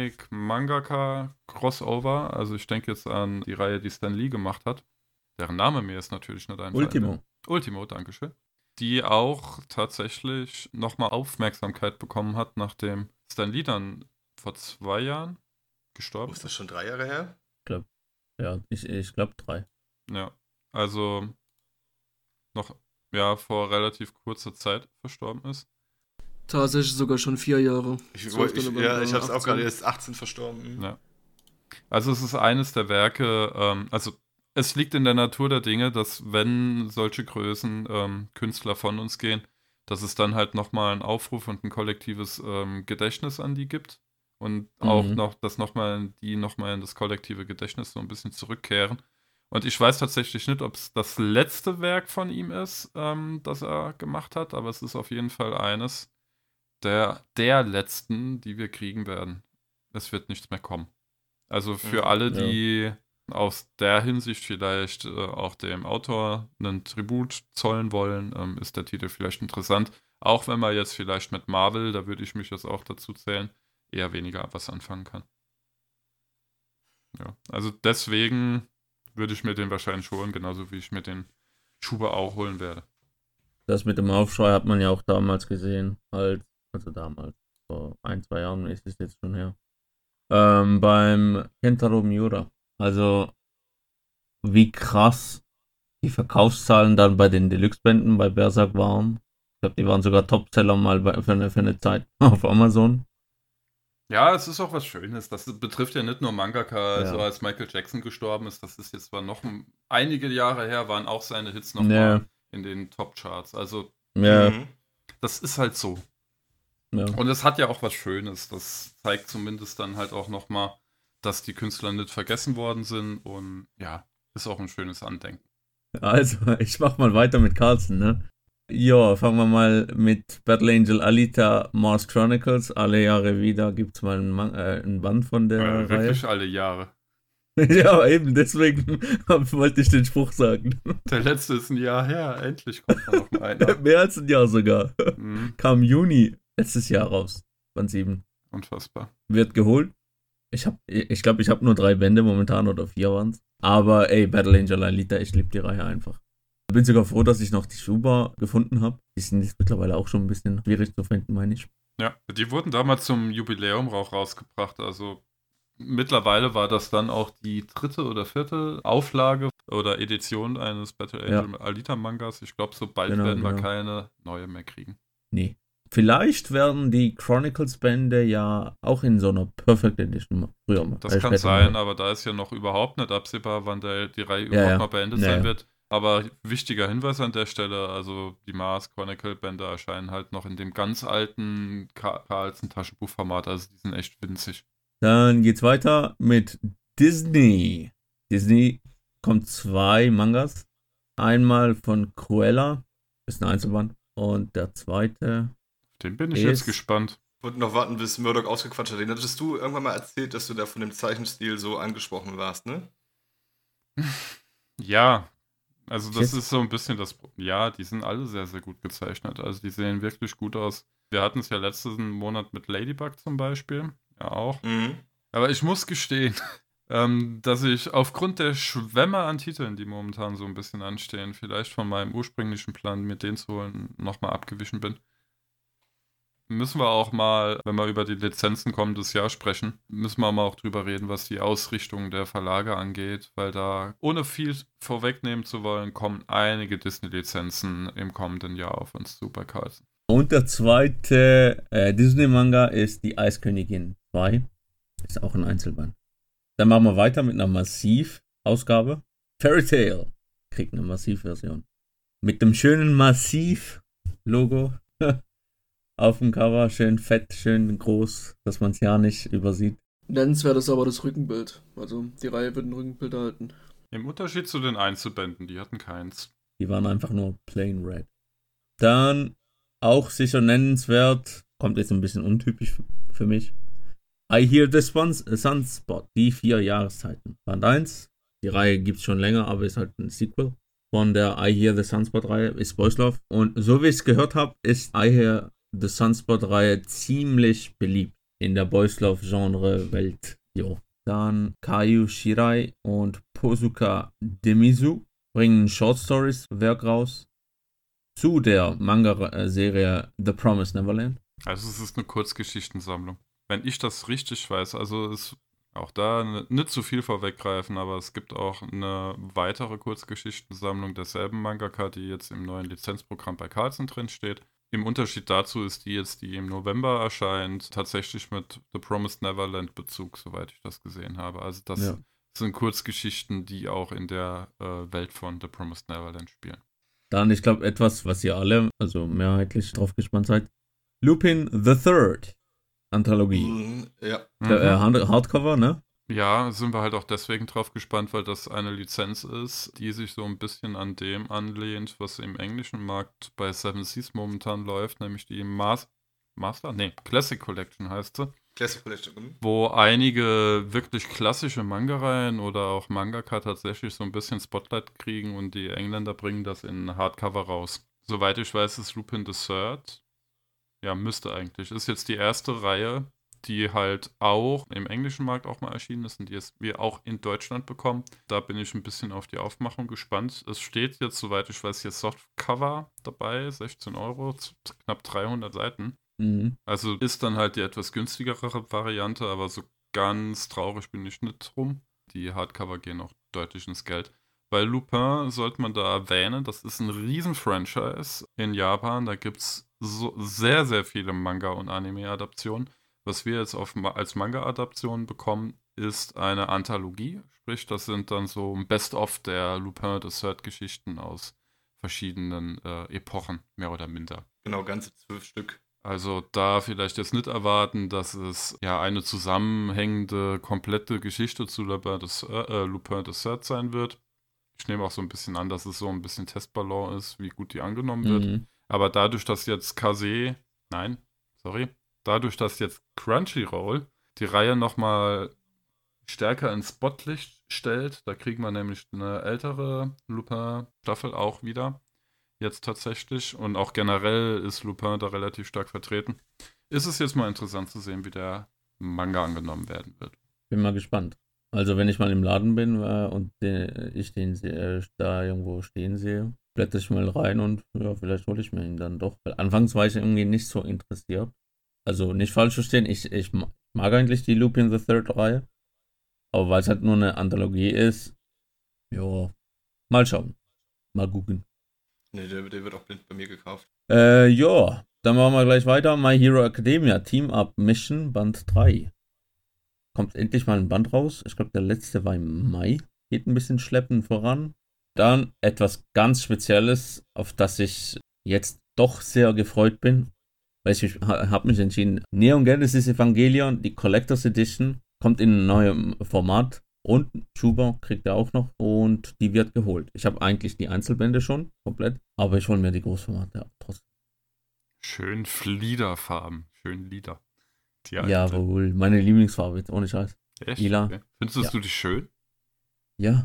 Comic-Mangaka-Crossover. Also ich denke jetzt an die Reihe, die Stan Lee gemacht hat. Deren Name mir jetzt natürlich nicht einfällt. Ultimo. Ultimo, dankeschön. Die auch tatsächlich nochmal Aufmerksamkeit bekommen hat, nachdem Stan Lee dann vor zwei Jahren gestorben Oh, ist das schon drei Jahre her? Ja, ich, ich glaube drei. Ja, also noch ja vor relativ kurzer Zeit verstorben ist. Tatsächlich sogar schon vier Jahre. Ich, zwölfter ich, November ja, ich hab's auch achtzehn. gerade, er ist achtzehn verstorben. Ja. Also es ist eines der Werke, ähm, also es liegt in der Natur der Dinge, dass wenn solche Größen ähm, Künstler von uns gehen, dass es dann halt nochmal einen Aufruf und ein kollektives ähm, Gedächtnis an die gibt und auch Mhm. noch, dass nochmal die nochmal in das kollektive Gedächtnis so ein bisschen zurückkehren. Und ich weiß tatsächlich nicht, ob es das letzte Werk von ihm ist, ähm, das er gemacht hat, aber es ist auf jeden Fall eines der, der letzten, die wir kriegen werden. Es wird nichts mehr kommen. Also für Mhm, alle, ja. die aus der Hinsicht vielleicht äh, auch dem Autor einen Tribut zollen wollen, ähm, ist der Titel vielleicht interessant. Auch wenn man jetzt vielleicht mit Marvel, da würde ich mich jetzt auch dazu zählen, eher weniger was anfangen kann. Ja, also deswegen würde ich mir den wahrscheinlich holen, genauso wie ich mir den Schuber auch holen werde. Das mit dem Aufschrei hat man ja auch damals gesehen. Halt, also damals. Vor ein, zwei Jahren ist es jetzt schon her. Ähm, beim Kentaro Miura. Also, wie krass die Verkaufszahlen dann bei den Deluxe-Bänden bei Berserk waren. Ich glaube, die waren sogar Topseller mal bei, für, eine, für eine Zeit auf Amazon. Ja, es ist auch was Schönes. Das betrifft ja nicht nur Mangaka, also Ja. als Michael Jackson gestorben ist, das ist jetzt zwar noch ein, einige Jahre her, waren auch seine Hits noch Ja. mal in den Top-Charts. Also Ja, Mhm. das ist halt so. ja. Und es hat ja auch was Schönes. Das zeigt zumindest dann halt auch nochmal, dass die Künstler nicht vergessen worden sind. Und ja, ist auch ein schönes Andenken. Also, ich mach mal weiter mit Carlson, ne? Ja, fangen wir mal mit Battle Angel Alita Mars Chronicles. Alle Jahre wieder gibt's mal einen, Man äh, einen Band von der Äh, Reihe. wirklich alle Jahre. Ja, eben, deswegen wollte ich den Spruch sagen. Der letzte ist ein Jahr her. Endlich kommt da noch mal einer. Mehr als ein Jahr sogar. Mhm, Kam Juni letztes Jahr raus. Band sieben. unfassbar. Wird geholt. Ich hab, ich glaube, ich habe nur drei Bände momentan oder vier waren's. Aber ey, Battle Angel Alita, ich liebe die Reihe einfach. Bin sogar froh, dass ich noch die Schuber gefunden habe. Die sind jetzt mittlerweile auch schon ein bisschen schwierig zu finden, meine ich. Ja, die wurden damals zum Jubiläum auch rausgebracht. Also mittlerweile war das dann auch die dritte oder vierte Auflage oder Edition eines Battle Ja. Angel Alita Mangas. Ich glaube, so bald Genau, werden wir genau. keine neue mehr kriegen. Nee. Vielleicht werden die Chronicles-Bände ja auch in so einer Perfect Edition früher mal. Das äh, kann später sein, mal. aber da ist ja noch überhaupt nicht absehbar, wann der, die Reihe Ja, überhaupt ja. mal beendet Ja, sein ja. wird. Aber wichtiger Hinweis an der Stelle, also die Mars Chronicle Bände erscheinen halt noch in dem ganz alten Ka- Carlsen Taschenbuchformat, also die sind echt winzig. Dann geht's weiter mit Disney. Disney kommt zwei Mangas. Einmal von Cruella, ist ein Einzelband. Und der zweite, Den bin ich Ist- jetzt gespannt. Ich wollte noch warten, bis Murdoch ausgequatscht hat. Den hattest du irgendwann mal erzählt, dass du da von dem Zeichenstil so angesprochen warst, ne? Ja, also das Jetzt- ist so ein bisschen das. Pro- Ja, die sind alle sehr, sehr gut gezeichnet. Also die sehen wirklich gut aus. Wir hatten es ja letzten Monat mit Ladybug zum Beispiel. Ja, auch. Mhm. Aber ich muss gestehen, ähm, dass ich aufgrund der Schwemme an Titeln, die momentan so ein bisschen anstehen, vielleicht von meinem ursprünglichen Plan, mir den zu holen, nochmal abgewichen bin. Müssen wir auch mal, wenn wir über die Lizenzen kommendes Jahr sprechen, müssen wir mal auch drüber reden, was die Ausrichtung der Verlage angeht, weil da, ohne viel vorwegnehmen zu wollen, kommen einige Disney-Lizenzen im kommenden Jahr auf uns zu bei Carlsen. Und der zweite äh, Disney-Manga ist die Eiskönigin zwei. Ist auch ein Einzelband. Dann machen wir weiter mit einer Massiv-Ausgabe. Fairy Tail kriegt eine Massiv-Version. Mit dem schönen Massiv-Logo auf dem Cover. Schön fett, schön groß, dass man es ja nicht übersieht. Nennenswert ist aber das Rückenbild. Also die Reihe wird ein Rückenbild erhalten. Im Unterschied zu den Einzelbänden, die hatten keins. Die waren einfach nur plain red. Dann auch sicher nennenswert, kommt jetzt ein bisschen untypisch f- für mich. I Hear the Spons- äh, Sunspot, die vier Jahreszeiten. Band eins, die Reihe gibt es schon länger, aber ist halt ein Sequel von der I Hear the Sunspot-Reihe, ist Boys Love. Und so wie ich es gehört habe, ist I Hear the Sunspot-Reihe ziemlich beliebt in der Boys Love-Genre-Welt. Jo. Dann Kaiju Shirai und Posuka Demizu bringen Short Stories Werk raus zu der Manga-Serie The Promised Neverland. Also es ist eine Kurzgeschichtensammlung. Wenn ich das richtig weiß, also ist auch da ne- nicht zu viel vorweggreifen, aber es gibt auch eine weitere Kurzgeschichtensammlung derselben Mangaka, die jetzt im neuen Lizenzprogramm bei Carlsen drin steht. Im Unterschied dazu ist die jetzt, die im November erscheint, tatsächlich mit The Promised Neverland Bezug, soweit ich das gesehen habe. Also das Ja. sind Kurzgeschichten, die auch in der äh, Welt von The Promised Neverland spielen. Dann, ich glaube, etwas, was ihr alle, also mehrheitlich drauf gespannt seid. Lupin the Third. Anthologie. Mhm, ja. Der, äh, Hand- Hardcover, ne? Ja, sind wir halt auch deswegen drauf gespannt, weil das eine Lizenz ist, die sich so ein bisschen an dem anlehnt, was im englischen Markt bei Seven Seas momentan läuft, nämlich die Mas- Master? Nee, Classic Collection heißt sie, Classic Collection. Mhm. wo einige wirklich klassische Manga-Reihen oder auch Mangaka tatsächlich so ein bisschen Spotlight kriegen und die Engländer bringen das in Hardcover raus. Soweit ich weiß, ist Lupin the Third. Ja, müsste eigentlich. Ist jetzt die erste Reihe, die halt auch im englischen Markt auch mal erschienen ist und die jetzt wir auch in Deutschland bekommen. Da bin ich ein bisschen auf die Aufmachung gespannt. Es steht jetzt, soweit ich weiß, hier Softcover dabei, sechzehn Euro, z- knapp dreihundert Seiten. Mhm. Also ist dann halt die etwas günstigere Variante, aber so ganz traurig bin ich nicht drum. Die Hardcover gehen auch deutlich ins Geld. Bei Lupin sollte man da erwähnen, das ist ein Riesen-Franchise in Japan. Da gibt es so sehr, sehr viele Manga- und Anime-Adaptionen. Was wir jetzt auf, als Manga-Adaption bekommen, ist eine Anthologie. Sprich, das sind dann so ein Best-of der Lupin the Third-Geschichten aus verschiedenen äh, Epochen, mehr oder minder. Genau, ganze zwölf Stück. Also da vielleicht jetzt nicht erwarten, dass es ja eine zusammenhängende, komplette Geschichte zu Lupin the, äh, Lupin the Third sein wird. Ich nehme auch so ein bisschen an, dass es so ein bisschen Testballon ist, wie gut die angenommen wird. Mhm. Aber dadurch, dass jetzt Kase, nein, sorry, dadurch, dass jetzt Crunchyroll die Reihe nochmal stärker ins Spotlicht stellt, da kriegen wir nämlich eine ältere Lupin-Staffel auch wieder. Jetzt tatsächlich. Und auch generell ist Lupin da relativ stark vertreten. Ist es jetzt mal interessant zu sehen, wie der Manga angenommen werden wird. Bin mal gespannt. Also wenn ich mal im Laden bin äh, und den, ich den äh, da irgendwo stehen sehe, blätter ich mal rein und ja, vielleicht hole ich mir ihn dann doch. Weil anfangs war ich irgendwie nicht so interessiert. Also nicht falsch verstehen, ich, ich mag eigentlich die Lupin the Third Reihe. Aber weil es halt nur eine Anthologie ist, ja, mal schauen. Mal gucken. Ne, der, der wird auch blind bei mir gekauft. Äh, ja, dann machen wir gleich weiter. My Hero Academia Team Up Mission Band drei. Kommt endlich mal ein Band raus. Ich glaube, der letzte war im Mai. Geht ein bisschen schleppend voran. Dann etwas ganz Spezielles, auf das ich jetzt doch sehr gefreut bin. Weil ich habe mich entschieden. Neon Genesis Evangelion, die Collectors Edition, kommt in einem neuen Format. Und Schuber kriegt er auch noch. Und die wird geholt. Ich habe eigentlich die Einzelbände schon komplett. Aber ich hole mir die Großformate ab. Trotzdem. Schön Fliederfarben. Schön Lila. Die alte. Jawohl, meine Lieblingsfarbe, ohne Scheiß. Echt? Lila. Okay. Findest Ja. du die schön? Ja.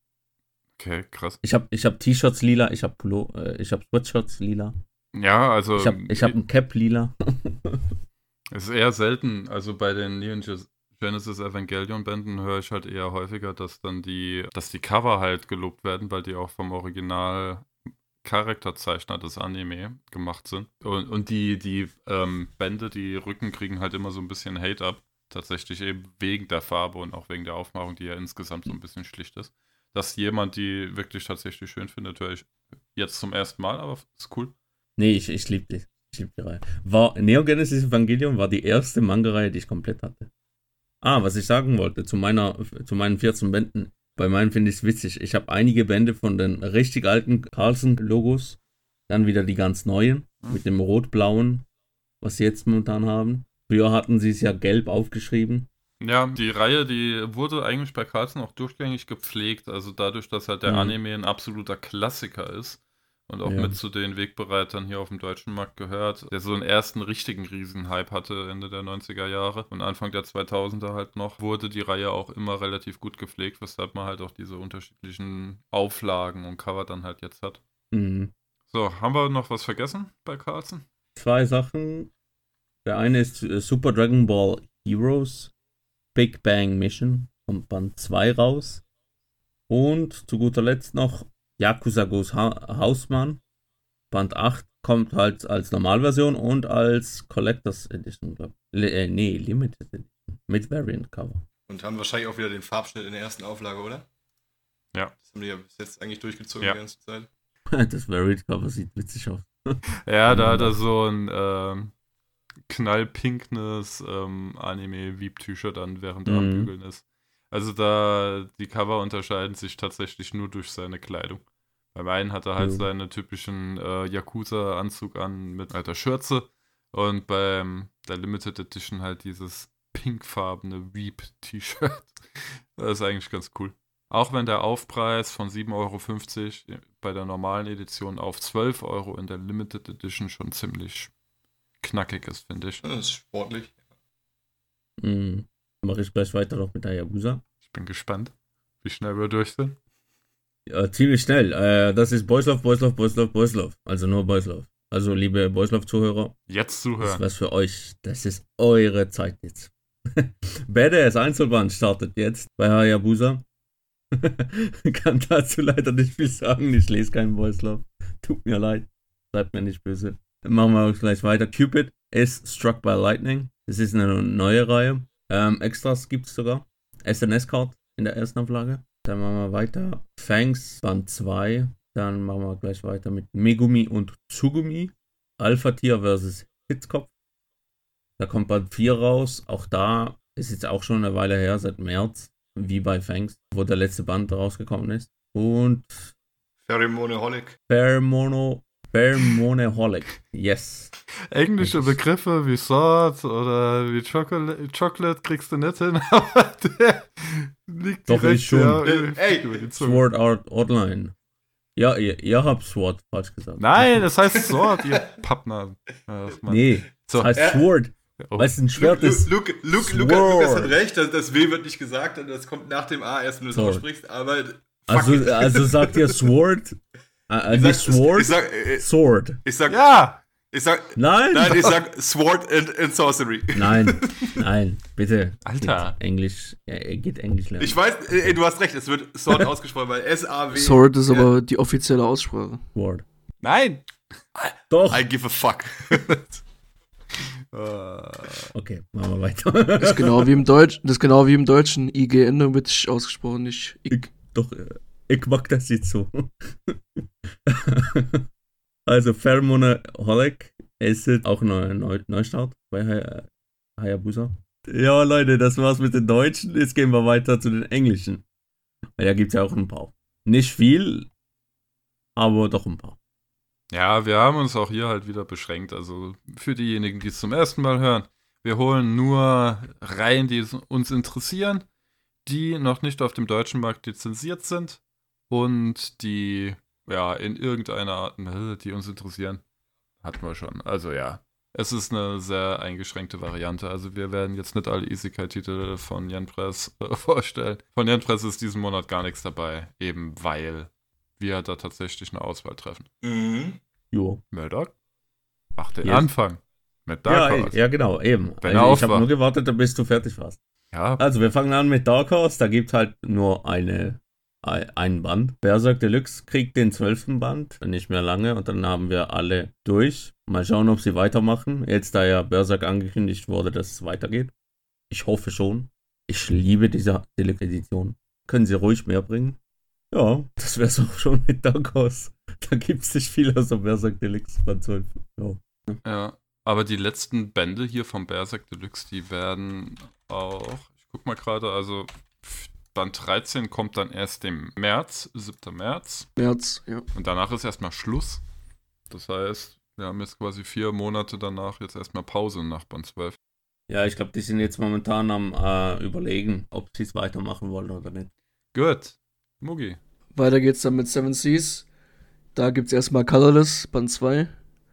Okay, krass. Ich habe ich hab T-Shirts lila, ich habe Pullo, äh, ich habe Sweatshirts lila. Ja, also Ich habe ich hab ein Cap lila. es ist eher selten. Also bei den Neon Genesis Evangelion Bänden höre ich halt eher häufiger, dass dann die, dass die Cover halt gelobt werden, weil die auch vom Original Charakterzeichner des Anime gemacht sind. Und, und die, die ähm, Bände, die Rücken kriegen halt immer so ein bisschen Hate ab. Tatsächlich eben wegen der Farbe und auch wegen der Aufmachung, die ja insgesamt so ein bisschen schlicht ist. Dass jemand die wirklich tatsächlich schön findet, höre ich jetzt zum ersten Mal, aber ist cool. Nee, ich, ich liebe die. Ich lieb die Reihe. War, Neo Genesis Evangelion war die erste Manga-Reihe, die ich komplett hatte. Ah, was ich sagen wollte, zu meiner, zu meinen vierzehn Bänden. Bei meinen finde ich es witzig. Ich habe einige Bände von den richtig alten Carlsen-Logos. Dann wieder die ganz neuen. Mit dem rot-blauen, was sie jetzt momentan haben. Früher hatten sie es ja gelb aufgeschrieben. Ja, die Reihe, die wurde eigentlich bei Carlsen auch durchgängig gepflegt. Also dadurch, dass halt der Mhm. Anime ein absoluter Klassiker ist. Und auch Ja. mit zu den Wegbereitern hier auf dem deutschen Markt gehört, der so einen ersten richtigen Riesenhype hatte Ende der neunziger Jahre und Anfang der zweitausender halt noch, wurde die Reihe auch immer relativ gut gepflegt, weshalb man halt auch diese unterschiedlichen Auflagen und Cover dann halt jetzt hat. Mhm. So, haben wir noch was vergessen bei Carlsen? Zwei Sachen. Der eine ist äh, Super Dragon Ball Heroes Big Bang Mission. Kommt Band zwei raus. Und zu guter Letzt noch Yakuza Goes ha- Hausmann. Band acht kommt halt als Normalversion und als Collectors Edition, glaube ich. Li- äh, nee, Limited Edition. Mit Variant Cover. Und haben wahrscheinlich auch wieder den Farbschnitt in der ersten Auflage, oder? Ja. Das haben die ja bis jetzt eigentlich durchgezogen Ja. die ganze Zeit. Das Variant Cover sieht witzig aus. Ja, da hat er so ein ähm, knallpinknes ähm, Anime-Weep-T-Shirt an, während er am Mhm. Bügeln ist. Also da, die Cover unterscheiden sich tatsächlich nur durch seine Kleidung. Beim einen hat er halt Ja. seinen typischen äh, Yakuza-Anzug an mit alter Schürze und beim der Limited Edition halt dieses pinkfarbene Weep-T-Shirt. Das ist eigentlich ganz cool. Auch wenn der Aufpreis von sieben Euro fünfzig bei der normalen Edition auf zwölf Euro in der Limited Edition schon ziemlich knackig ist, finde ich. Das ist sportlich. Mhm. Mache ich gleich weiter noch mit der Yakuza. Ich bin gespannt, wie schnell wir durch sind. Ja, ziemlich schnell. Äh, das ist Boys Love, Boys Love, Boys Love, Boys Love. Also nur Boys Love. Also liebe Boys Love-Zuhörer, Jetzt das ist zuhören. was für euch. Das ist eure Zeit jetzt. Badass Einzelband startet jetzt bei Hayabusa. Kann dazu leider nicht viel sagen. Ich lese keinen Boys Love. Tut mir leid. Seid mir nicht böse. Dann machen wir auch gleich weiter. Cupid ist Struck by Lightning. Das ist eine neue Reihe. Ähm, Extras gibt es sogar. S N S-Card in der ersten Auflage. Dann machen wir weiter. Fangs Band zwei. Dann machen wir gleich weiter mit Megumi und Tsugumi. Alpha Tier versus Hitzkopf. Da kommt Band vier raus. Auch da ist jetzt auch schon eine Weile her, seit März, wie bei Fangs, wo der letzte Band rausgekommen ist. Und Pheromoneholic. Pheromono, Pheromoneholic. Yes. Englische Begriffe wie Sword oder wie Chocolate, Chocolate kriegst du nicht hin, aber der liegt Doch, direkt ich schon. ja, Äh, ey, über die Zunge. Sword Art Online. Ja, ihr, ihr habt Sword falsch gesagt. Nein, das heißt Sword, ihr Pappnasen. Ach, Mann. Nee, So. das heißt Äh, Sword. Oh. Weil es ein Schwert Luke, ist. Luke, Luke, Sword. Luke, Lukas hat recht, das, das W wird nicht gesagt und das kommt nach dem A erst, wenn du es Sword. aussprichst, aber. fuck Also, it. also sagt ihr Sword? Äh, ich nicht sag, Sword? Ich sag, äh, Sword. ich sag, Ja! ich sag, Nein! nein, ich sag Sword and, and Sorcery. Nein, nein, bitte. Alter. Geht Englisch, er geht Englisch lernen. Ich weiß, ey, du hast recht, es wird Sword ausgesprochen, weil S A W. Sword ist aber die offizielle Aussprache. Sword. Nein! Doch. I give a fuck. Okay, machen wir weiter. Das ist genau wie im Deutsch, das ist genau wie im Deutschen. I G N wird nicht ausgesprochen, nicht I. Ich, doch, äh, ich mag das jetzt so. Also, Pheromoneholic ist jetzt auch ein Neu Neustart bei Hay Hayabusa. Ja, Leute, das war's mit den Deutschen. Jetzt gehen wir weiter zu den Englischen. Weil da gibt's ja auch ein paar. Nicht viel, aber doch ein paar. Ja, wir haben uns auch hier halt wieder beschränkt. Also für diejenigen, die es zum ersten Mal hören, wir holen nur Reihen, die uns interessieren, die noch nicht auf dem deutschen Markt lizenziert sind und die ja in irgendeiner Art, die uns interessieren, hatten wir schon. Also ja, es ist eine sehr eingeschränkte Variante. Also wir werden jetzt nicht alle Isekai-Titel von Yen Press äh, vorstellen. Von Yen Press ist diesen Monat gar nichts dabei, eben weil wir da tatsächlich eine Auswahl treffen. Mhm. Jo. Murdoch? Mach den Yes. Anfang. Mit Dark Ja, Horse. ja, genau, eben. Wenn er Also ich habe aufwacht. nur gewartet, bis du fertig warst. Ja, Also, wir fangen an mit Dark Horse. Da gibt halt nur eine, ein Band. Berserk Deluxe kriegt den zwölften Band. Nicht mehr lange. Und dann haben wir alle durch. Mal schauen, ob sie weitermachen. Jetzt, da ja Berserk angekündigt wurde, dass es weitergeht. Ich hoffe schon. Ich liebe diese Deluxe-Edition. Können sie ruhig mehr bringen? Ja, das wäre es auch schon mit Dark Horse. Da gibt es nicht viel außer Berserk Deluxe Band zwölf. Ja. ja. Aber die letzten Bände hier vom Berserk Deluxe, die werden auch, ich guck mal gerade, also Band dreizehn kommt dann erst im März, siebten März. März, ja. Und danach ist erstmal Schluss. Das heißt, wir haben jetzt quasi vier Monate danach jetzt erstmal Pause nach Band zwölf. Ja, ich glaube, die sind jetzt momentan am äh, Überlegen, ob sie es weitermachen wollen oder nicht. Gut. Mugi. Weiter geht's dann mit Seven Seas. Da gibt's erstmal Colorless, Band zwei.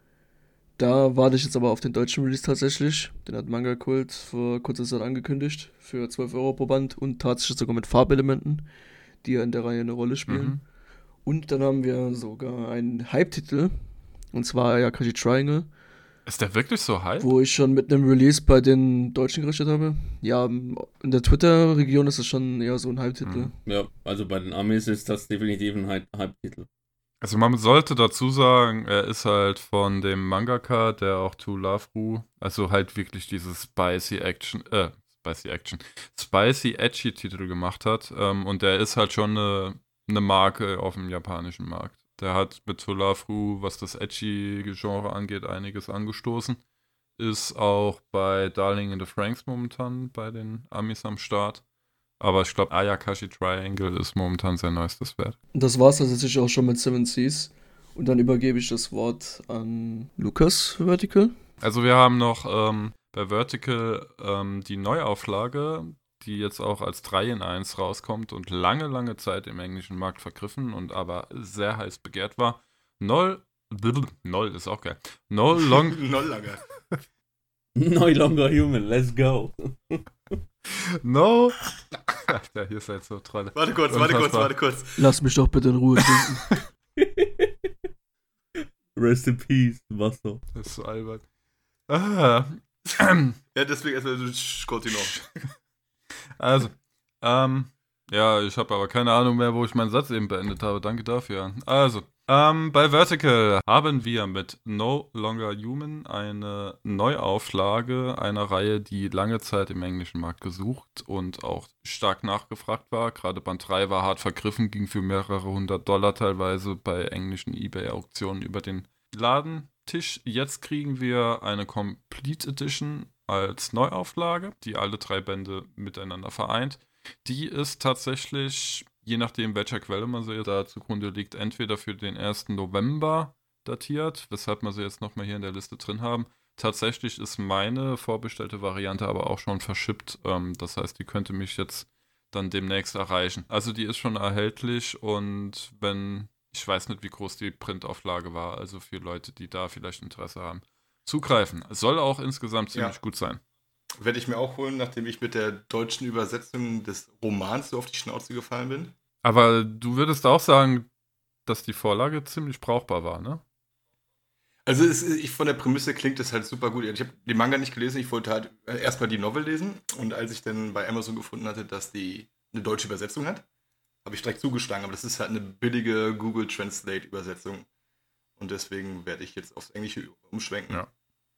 Da warte ich jetzt aber auf den deutschen Release tatsächlich. Den hat Manga Kult vor kurzer Zeit angekündigt. Für zwölf Euro pro Band und tatsächlich sogar mit Farbelementen, die ja in der Reihe eine Rolle spielen. Mhm. Und dann haben wir sogar einen Hype-Titel. Und zwar Ayakashi Triangle, Ist der wirklich so hype? wo ich schon mit einem Release bei den Deutschen gerechnet habe. Ja, in der Twitter-Region ist es schon eher so ein Hype-Titel. Mhm. Ja, also bei den Amis ist das definitiv ein Hype- Hype-Titel. Also man sollte dazu sagen, er ist halt von dem Mangaka, der auch To Love Ru, also halt wirklich dieses Spicy Action, äh, Spicy Action, Spicy Edgy Titel gemacht hat. Ähm, und der ist halt schon eine, eine Marke auf dem japanischen Markt. Der hat mit To Love Ru, was das Edgy-Genre angeht, einiges angestoßen. Ist auch bei Darling in the Franxx momentan bei den Amis am Start. Aber ich glaube, Ayakashi Triangle ist momentan sein neuestes Werk. Das war's tatsächlich auch schon mit Seven Seas. Und dann übergebe ich das Wort an Lukas Vertical. Also wir haben noch ähm, bei Vertical ähm, die Neuauflage, die jetzt auch als drei in eins rauskommt und lange, lange Zeit im englischen Markt vergriffen und aber sehr heiß begehrt war. Null, Null ist auch geil. No long, No longer. No longer human, let's go. no. Alter, hier ist halt so Trolle. Warte kurz, warte kurz, Unfassbar. warte kurz. Lass mich doch bitte in Ruhe trinken. Rest in peace, Wasser. Das ist so albern. Ah. Ja, deswegen erstmal so Continue. Also, ähm, ja, ich habe aber keine Ahnung mehr, wo ich meinen Satz eben beendet habe. Danke dafür. Also, Ähm, bei Vertical haben wir mit No Longer Human eine Neuauflage einer Reihe, die lange Zeit im englischen Markt gesucht und auch stark nachgefragt war. Gerade Band drei war hart vergriffen, ging für mehrere hundert Dollar teilweise bei englischen eBay-Auktionen über den Ladentisch. Jetzt kriegen wir eine Complete Edition als Neuauflage, die alle drei Bände miteinander vereint. Die ist tatsächlich, je nachdem welcher Quelle man sie da zugrunde liegt, entweder für den ersten November datiert, weshalb wir sie jetzt nochmal hier in der Liste drin haben. Tatsächlich ist meine vorbestellte Variante aber auch schon verschippt. Ähm, das heißt, die könnte mich jetzt dann demnächst erreichen. Also die ist schon erhältlich und wenn, ich weiß nicht, wie groß die Printauflage war, also für Leute, die da vielleicht Interesse haben, zugreifen. Es soll auch insgesamt ziemlich Ja. gut sein. Werde ich mir auch holen, nachdem ich mit der deutschen Übersetzung des Romans so auf die Schnauze gefallen bin. Aber du würdest auch sagen, dass die Vorlage ziemlich brauchbar war, ne? Also es, ich, von der Prämisse klingt das halt super gut. Ich habe den Manga nicht gelesen, ich wollte halt erstmal die Novel lesen. Und als ich dann bei Amazon gefunden hatte, dass die eine deutsche Übersetzung hat, habe ich direkt zugeschlagen. Aber das ist halt eine billige Google Translate Übersetzung. Und deswegen werde ich jetzt aufs Englische umschwenken. Ja.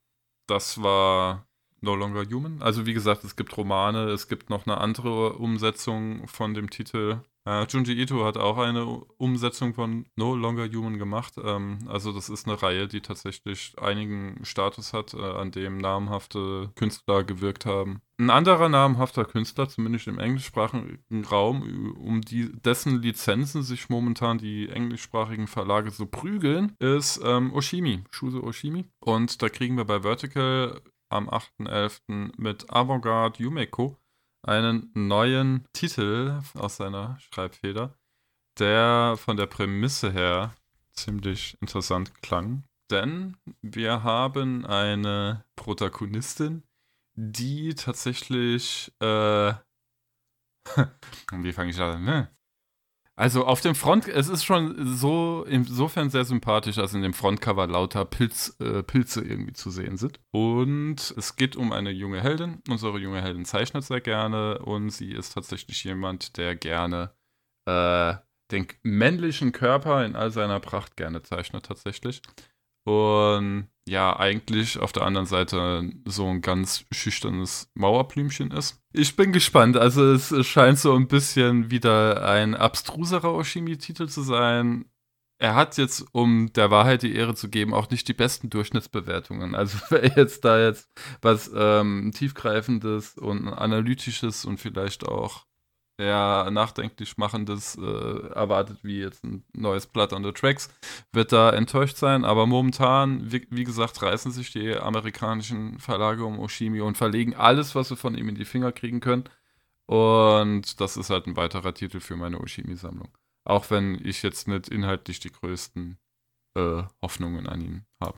Das war No Longer Human. Also wie gesagt, es gibt Romane, es gibt noch eine andere Umsetzung von dem Titel. Äh, Junji Ito hat auch eine Umsetzung von No Longer Human gemacht. Ähm, also das ist eine Reihe, die tatsächlich einigen Status hat, äh, an dem namhafte Künstler gewirkt haben. Ein anderer namhafter Künstler, zumindest im englischsprachigen Raum, um die, dessen Lizenzen sich momentan die englischsprachigen Verlage so prügeln, ist ähm, Oshimi, Shuzo Oshimi. Und da kriegen wir bei Vertical am achten elften mit Avantgarde Yumeko einen neuen Titel aus seiner Schreibfeder, der von der Prämisse her ziemlich interessant klang. Denn wir haben eine Protagonistin, die tatsächlich, äh, wie fange ich an, ne? Also auf dem Front, es ist schon so insofern sehr sympathisch, als in dem Frontcover lauter Pilz, äh, Pilze irgendwie zu sehen sind. Und es geht um eine junge Heldin. Unsere junge Heldin zeichnet sehr gerne und sie ist tatsächlich jemand, der gerne äh, den männlichen Körper in all seiner Pracht gerne zeichnet tatsächlich. Und ja, eigentlich auf der anderen Seite so ein ganz schüchternes Mauerblümchen ist. Ich bin gespannt. Also es scheint so ein bisschen wieder ein abstruserer Oshimi-Titel zu sein. Er hat jetzt, um der Wahrheit die Ehre zu geben, auch nicht die besten Durchschnittsbewertungen. Also wer jetzt da jetzt was ähm, tiefgreifendes und analytisches und vielleicht auch eher nachdenklich machendes äh, erwartet, wie jetzt ein neues Blood on the Tracks, wird da enttäuscht sein. Aber momentan, wie, wie gesagt, reißen sich die amerikanischen Verlage um Oshimi und verlegen alles, was sie von ihm in die Finger kriegen können. Und das ist halt ein weiterer Titel für meine Oshimi-Sammlung. Auch wenn ich jetzt nicht inhaltlich die größten äh, Hoffnungen an ihn habe.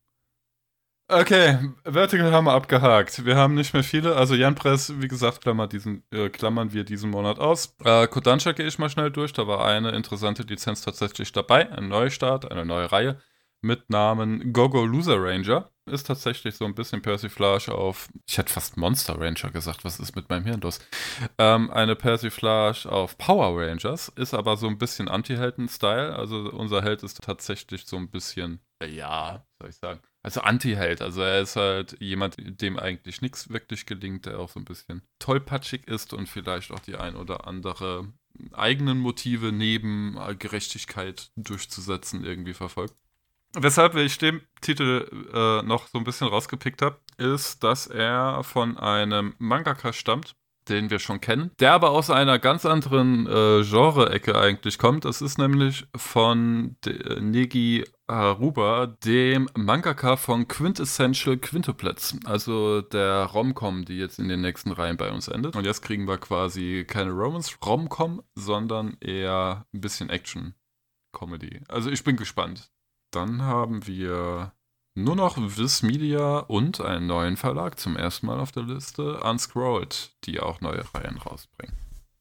Okay, Vertical haben wir abgehakt. Wir haben nicht mehr viele. Also Jan Press, wie gesagt, klammern, diesen, äh, klammern wir diesen Monat aus. Äh, Kodansha gehe ich mal schnell durch. Da war eine interessante Lizenz tatsächlich dabei. Ein Neustart, eine neue Reihe mit Namen Go-Go Loser Ranger. Ist tatsächlich so ein bisschen Persiflage auf, ich hätte fast Monster Ranger gesagt, was ist mit meinem Hirn los? Ähm, eine Persiflage auf Power Rangers, ist aber so ein bisschen Anti-Helden-Style. Also unser Held ist tatsächlich so ein bisschen, ja, soll ich sagen, also Anti-Held. Also er ist halt jemand, dem eigentlich nichts wirklich gelingt, der auch so ein bisschen tollpatschig ist und vielleicht auch die ein oder andere eigenen Motive neben Gerechtigkeit durchzusetzen irgendwie verfolgt. Weshalb ich den Titel äh, noch so ein bisschen rausgepickt habe, ist, dass er von einem Mangaka stammt, den wir schon kennen, der aber aus einer ganz anderen äh, Genre-Ecke eigentlich kommt. Das ist nämlich von De- Negi Haruba, dem Mangaka von Quintessential Quintuplets, also der Rom-Com, die jetzt in den nächsten Reihen bei uns endet. Und jetzt kriegen wir quasi keine Romance-Rom-Com, sondern eher ein bisschen Action-Comedy. Also ich bin gespannt. Dann haben wir nur noch Viz Media und einen neuen Verlag zum ersten Mal auf der Liste, Unscrolled, die auch neue Reihen rausbringen.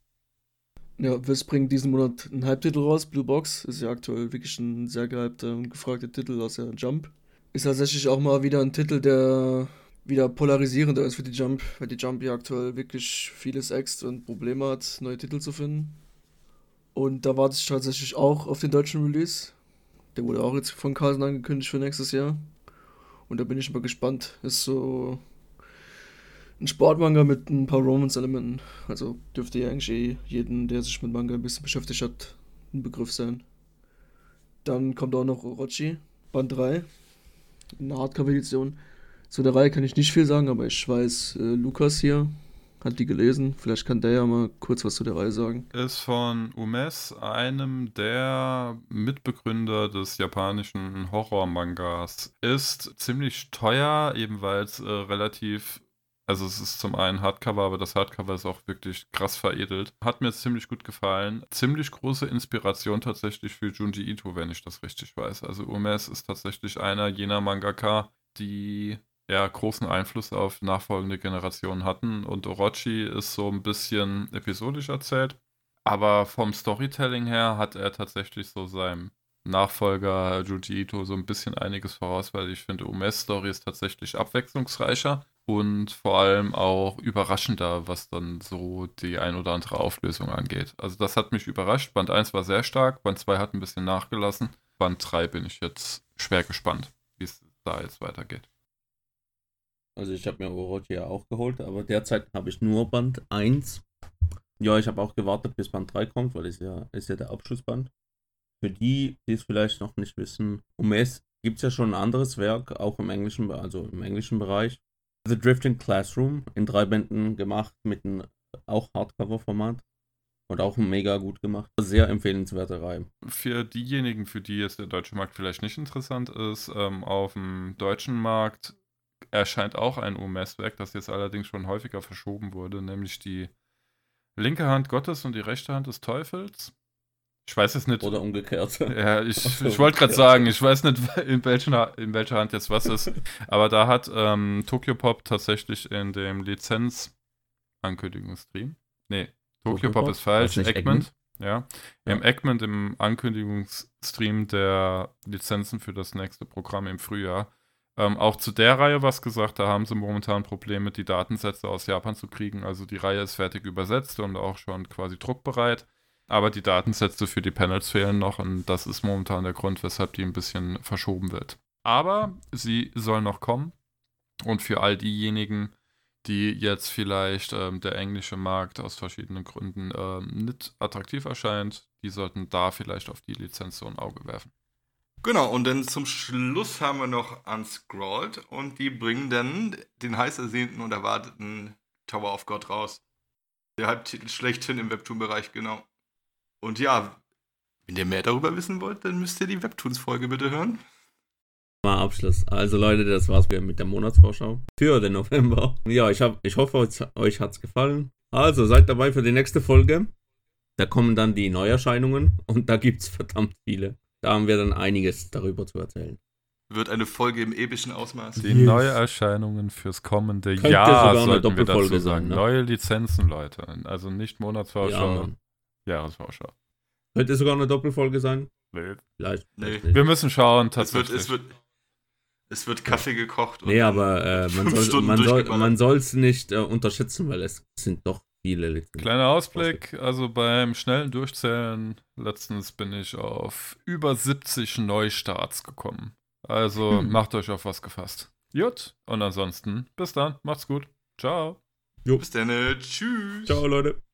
Ja, Viz bringt diesen Monat einen Halbtitel raus, Blue Box. Ist ja aktuell wirklich ein sehr gehypter und gefragter Titel aus der Jump. Ist tatsächlich auch mal wieder ein Titel, der wieder polarisierender ist für die Jump, weil die Jump ja aktuell wirklich vieles äxt und Probleme hat, neue Titel zu finden. Und da warte ich tatsächlich auch auf den deutschen Release. Der wurde auch jetzt von Carlsen angekündigt für nächstes Jahr. Und da bin ich mal gespannt. Ist so ein Sportmanga mit ein paar Romance-Elementen. Also dürfte ja eigentlich eh jeden, der sich mit Manga ein bisschen beschäftigt hat, ein Begriff sein. Dann kommt auch noch Orochi, Band drei. Eine Hardcover-Edition. Zu der Reihe kann ich nicht viel sagen, aber ich weiß, äh, Lukas hier hat die gelesen. Vielleicht kann der ja mal kurz was zu der Reihe sagen. Ist von Umes, einem der Mitbegründer des japanischen Horror-Mangas. Ist ziemlich teuer, eben weil es äh, relativ, also es ist zum einen Hardcover, aber das Hardcover ist auch wirklich krass veredelt. Hat mir ziemlich gut gefallen. Ziemlich große Inspiration tatsächlich für Junji Ito, wenn ich das richtig weiß. Also Umes ist tatsächlich einer jener Mangaka, die ja großen Einfluss auf nachfolgende Generationen hatten. Und Orochi ist so ein bisschen episodisch erzählt. Aber vom Storytelling her hat er tatsächlich so seinem Nachfolger Junji Ito so ein bisschen einiges voraus, weil ich finde, Umes Story ist tatsächlich abwechslungsreicher und vor allem auch überraschender, was dann so die ein oder andere Auflösung angeht. Also das hat mich überrascht. Band eins war sehr stark, Band zwei hat ein bisschen nachgelassen. Band drei bin ich jetzt schwer gespannt, wie es da jetzt weitergeht. Also ich habe mir Orochi ja auch geholt, aber derzeit habe ich nur Band eins. Ja, ich habe auch gewartet, bis Band drei kommt, weil es ja, ist ja der Abschlussband. Für die, die es vielleicht noch nicht wissen, Umes gibt es ja schon ein anderes Werk, auch im englischen, also im englischen Bereich. The Drifting Classroom in drei Bänden gemacht, mit einem auch Hardcover-Format. Und auch mega gut gemacht. Sehr empfehlenswerte Reihe. Für diejenigen, für die jetzt der deutsche Markt vielleicht nicht interessant ist, ähm, auf dem deutschen Markt erscheint auch ein Umes-Werk, das jetzt allerdings schon häufiger verschoben wurde, nämlich die linke Hand Gottes und die rechte Hand des Teufels. Ich weiß es nicht. Oder umgekehrt. Ja, ich, ich wollte gerade sagen, ich weiß nicht, in welcher, in welcher Hand jetzt was ist. Aber da hat ähm, Tokyopop tatsächlich in dem Lizenz-Ankündigungsstream. Nee, Tokyopop ist falsch. Egmont. Ja. Im ja. Egmont, im Ankündigungsstream der Lizenzen für das nächste Programm im Frühjahr. Ähm, auch zu der Reihe was gesagt, da haben sie momentan Probleme, die Datensätze aus Japan zu kriegen. Also die Reihe ist fertig übersetzt und auch schon quasi druckbereit. Aber die Datensätze für die Panels fehlen noch und das ist momentan der Grund, weshalb die ein bisschen verschoben wird. Aber sie soll noch kommen und für all diejenigen, die jetzt vielleicht ähm, der englische Markt aus verschiedenen Gründen ähm, nicht attraktiv erscheint, die sollten da vielleicht auf die Lizenz so ein Auge werfen. Genau, und dann zum Schluss haben wir noch Unscrolled und die bringen dann den heiß ersehnten und erwarteten Tower of God raus. Der Halbtitel schlechthin im Webtoon-Bereich, genau. Und ja, wenn ihr mehr darüber wissen wollt, dann müsst ihr die Webtoons-Folge bitte hören. Mal Abschluss. Also Leute, das war's mit der Monatsvorschau für den November. Ja, ich, hab, ich hoffe, euch, euch hat's gefallen. Also seid dabei für die nächste Folge. Da kommen dann die Neuerscheinungen und da gibt's verdammt viele. Da haben wir dann einiges darüber zu erzählen. Wird eine Folge im epischen Ausmaß. Die yes. Neuerscheinungen fürs kommende Könnte Jahr sogar sollten eine wir dazu sein, sagen. Ne? Neue Lizenzen, Leute. Also nicht Monatsvorschau, ja, Jahresvorschau. Könnte sogar eine Doppelfolge sein? Nee. Vielleicht. Nee. Wir müssen schauen, Es tatsächlich. wird, es wird, es wird Kaffee gekocht. Nee, aber äh, man soll man soll, man soll's nicht äh, unterschätzen, weil es sind doch viele Lizenzen. Kleiner Ausblick, also beim schnellen Durchzählen letztens bin ich auf über siebzig Neustarts gekommen. Also hm. macht euch auf was gefasst. Gut, und ansonsten bis dann, macht's gut. Ciao. Jo. Bis dann, tschüss. Ciao, Leute.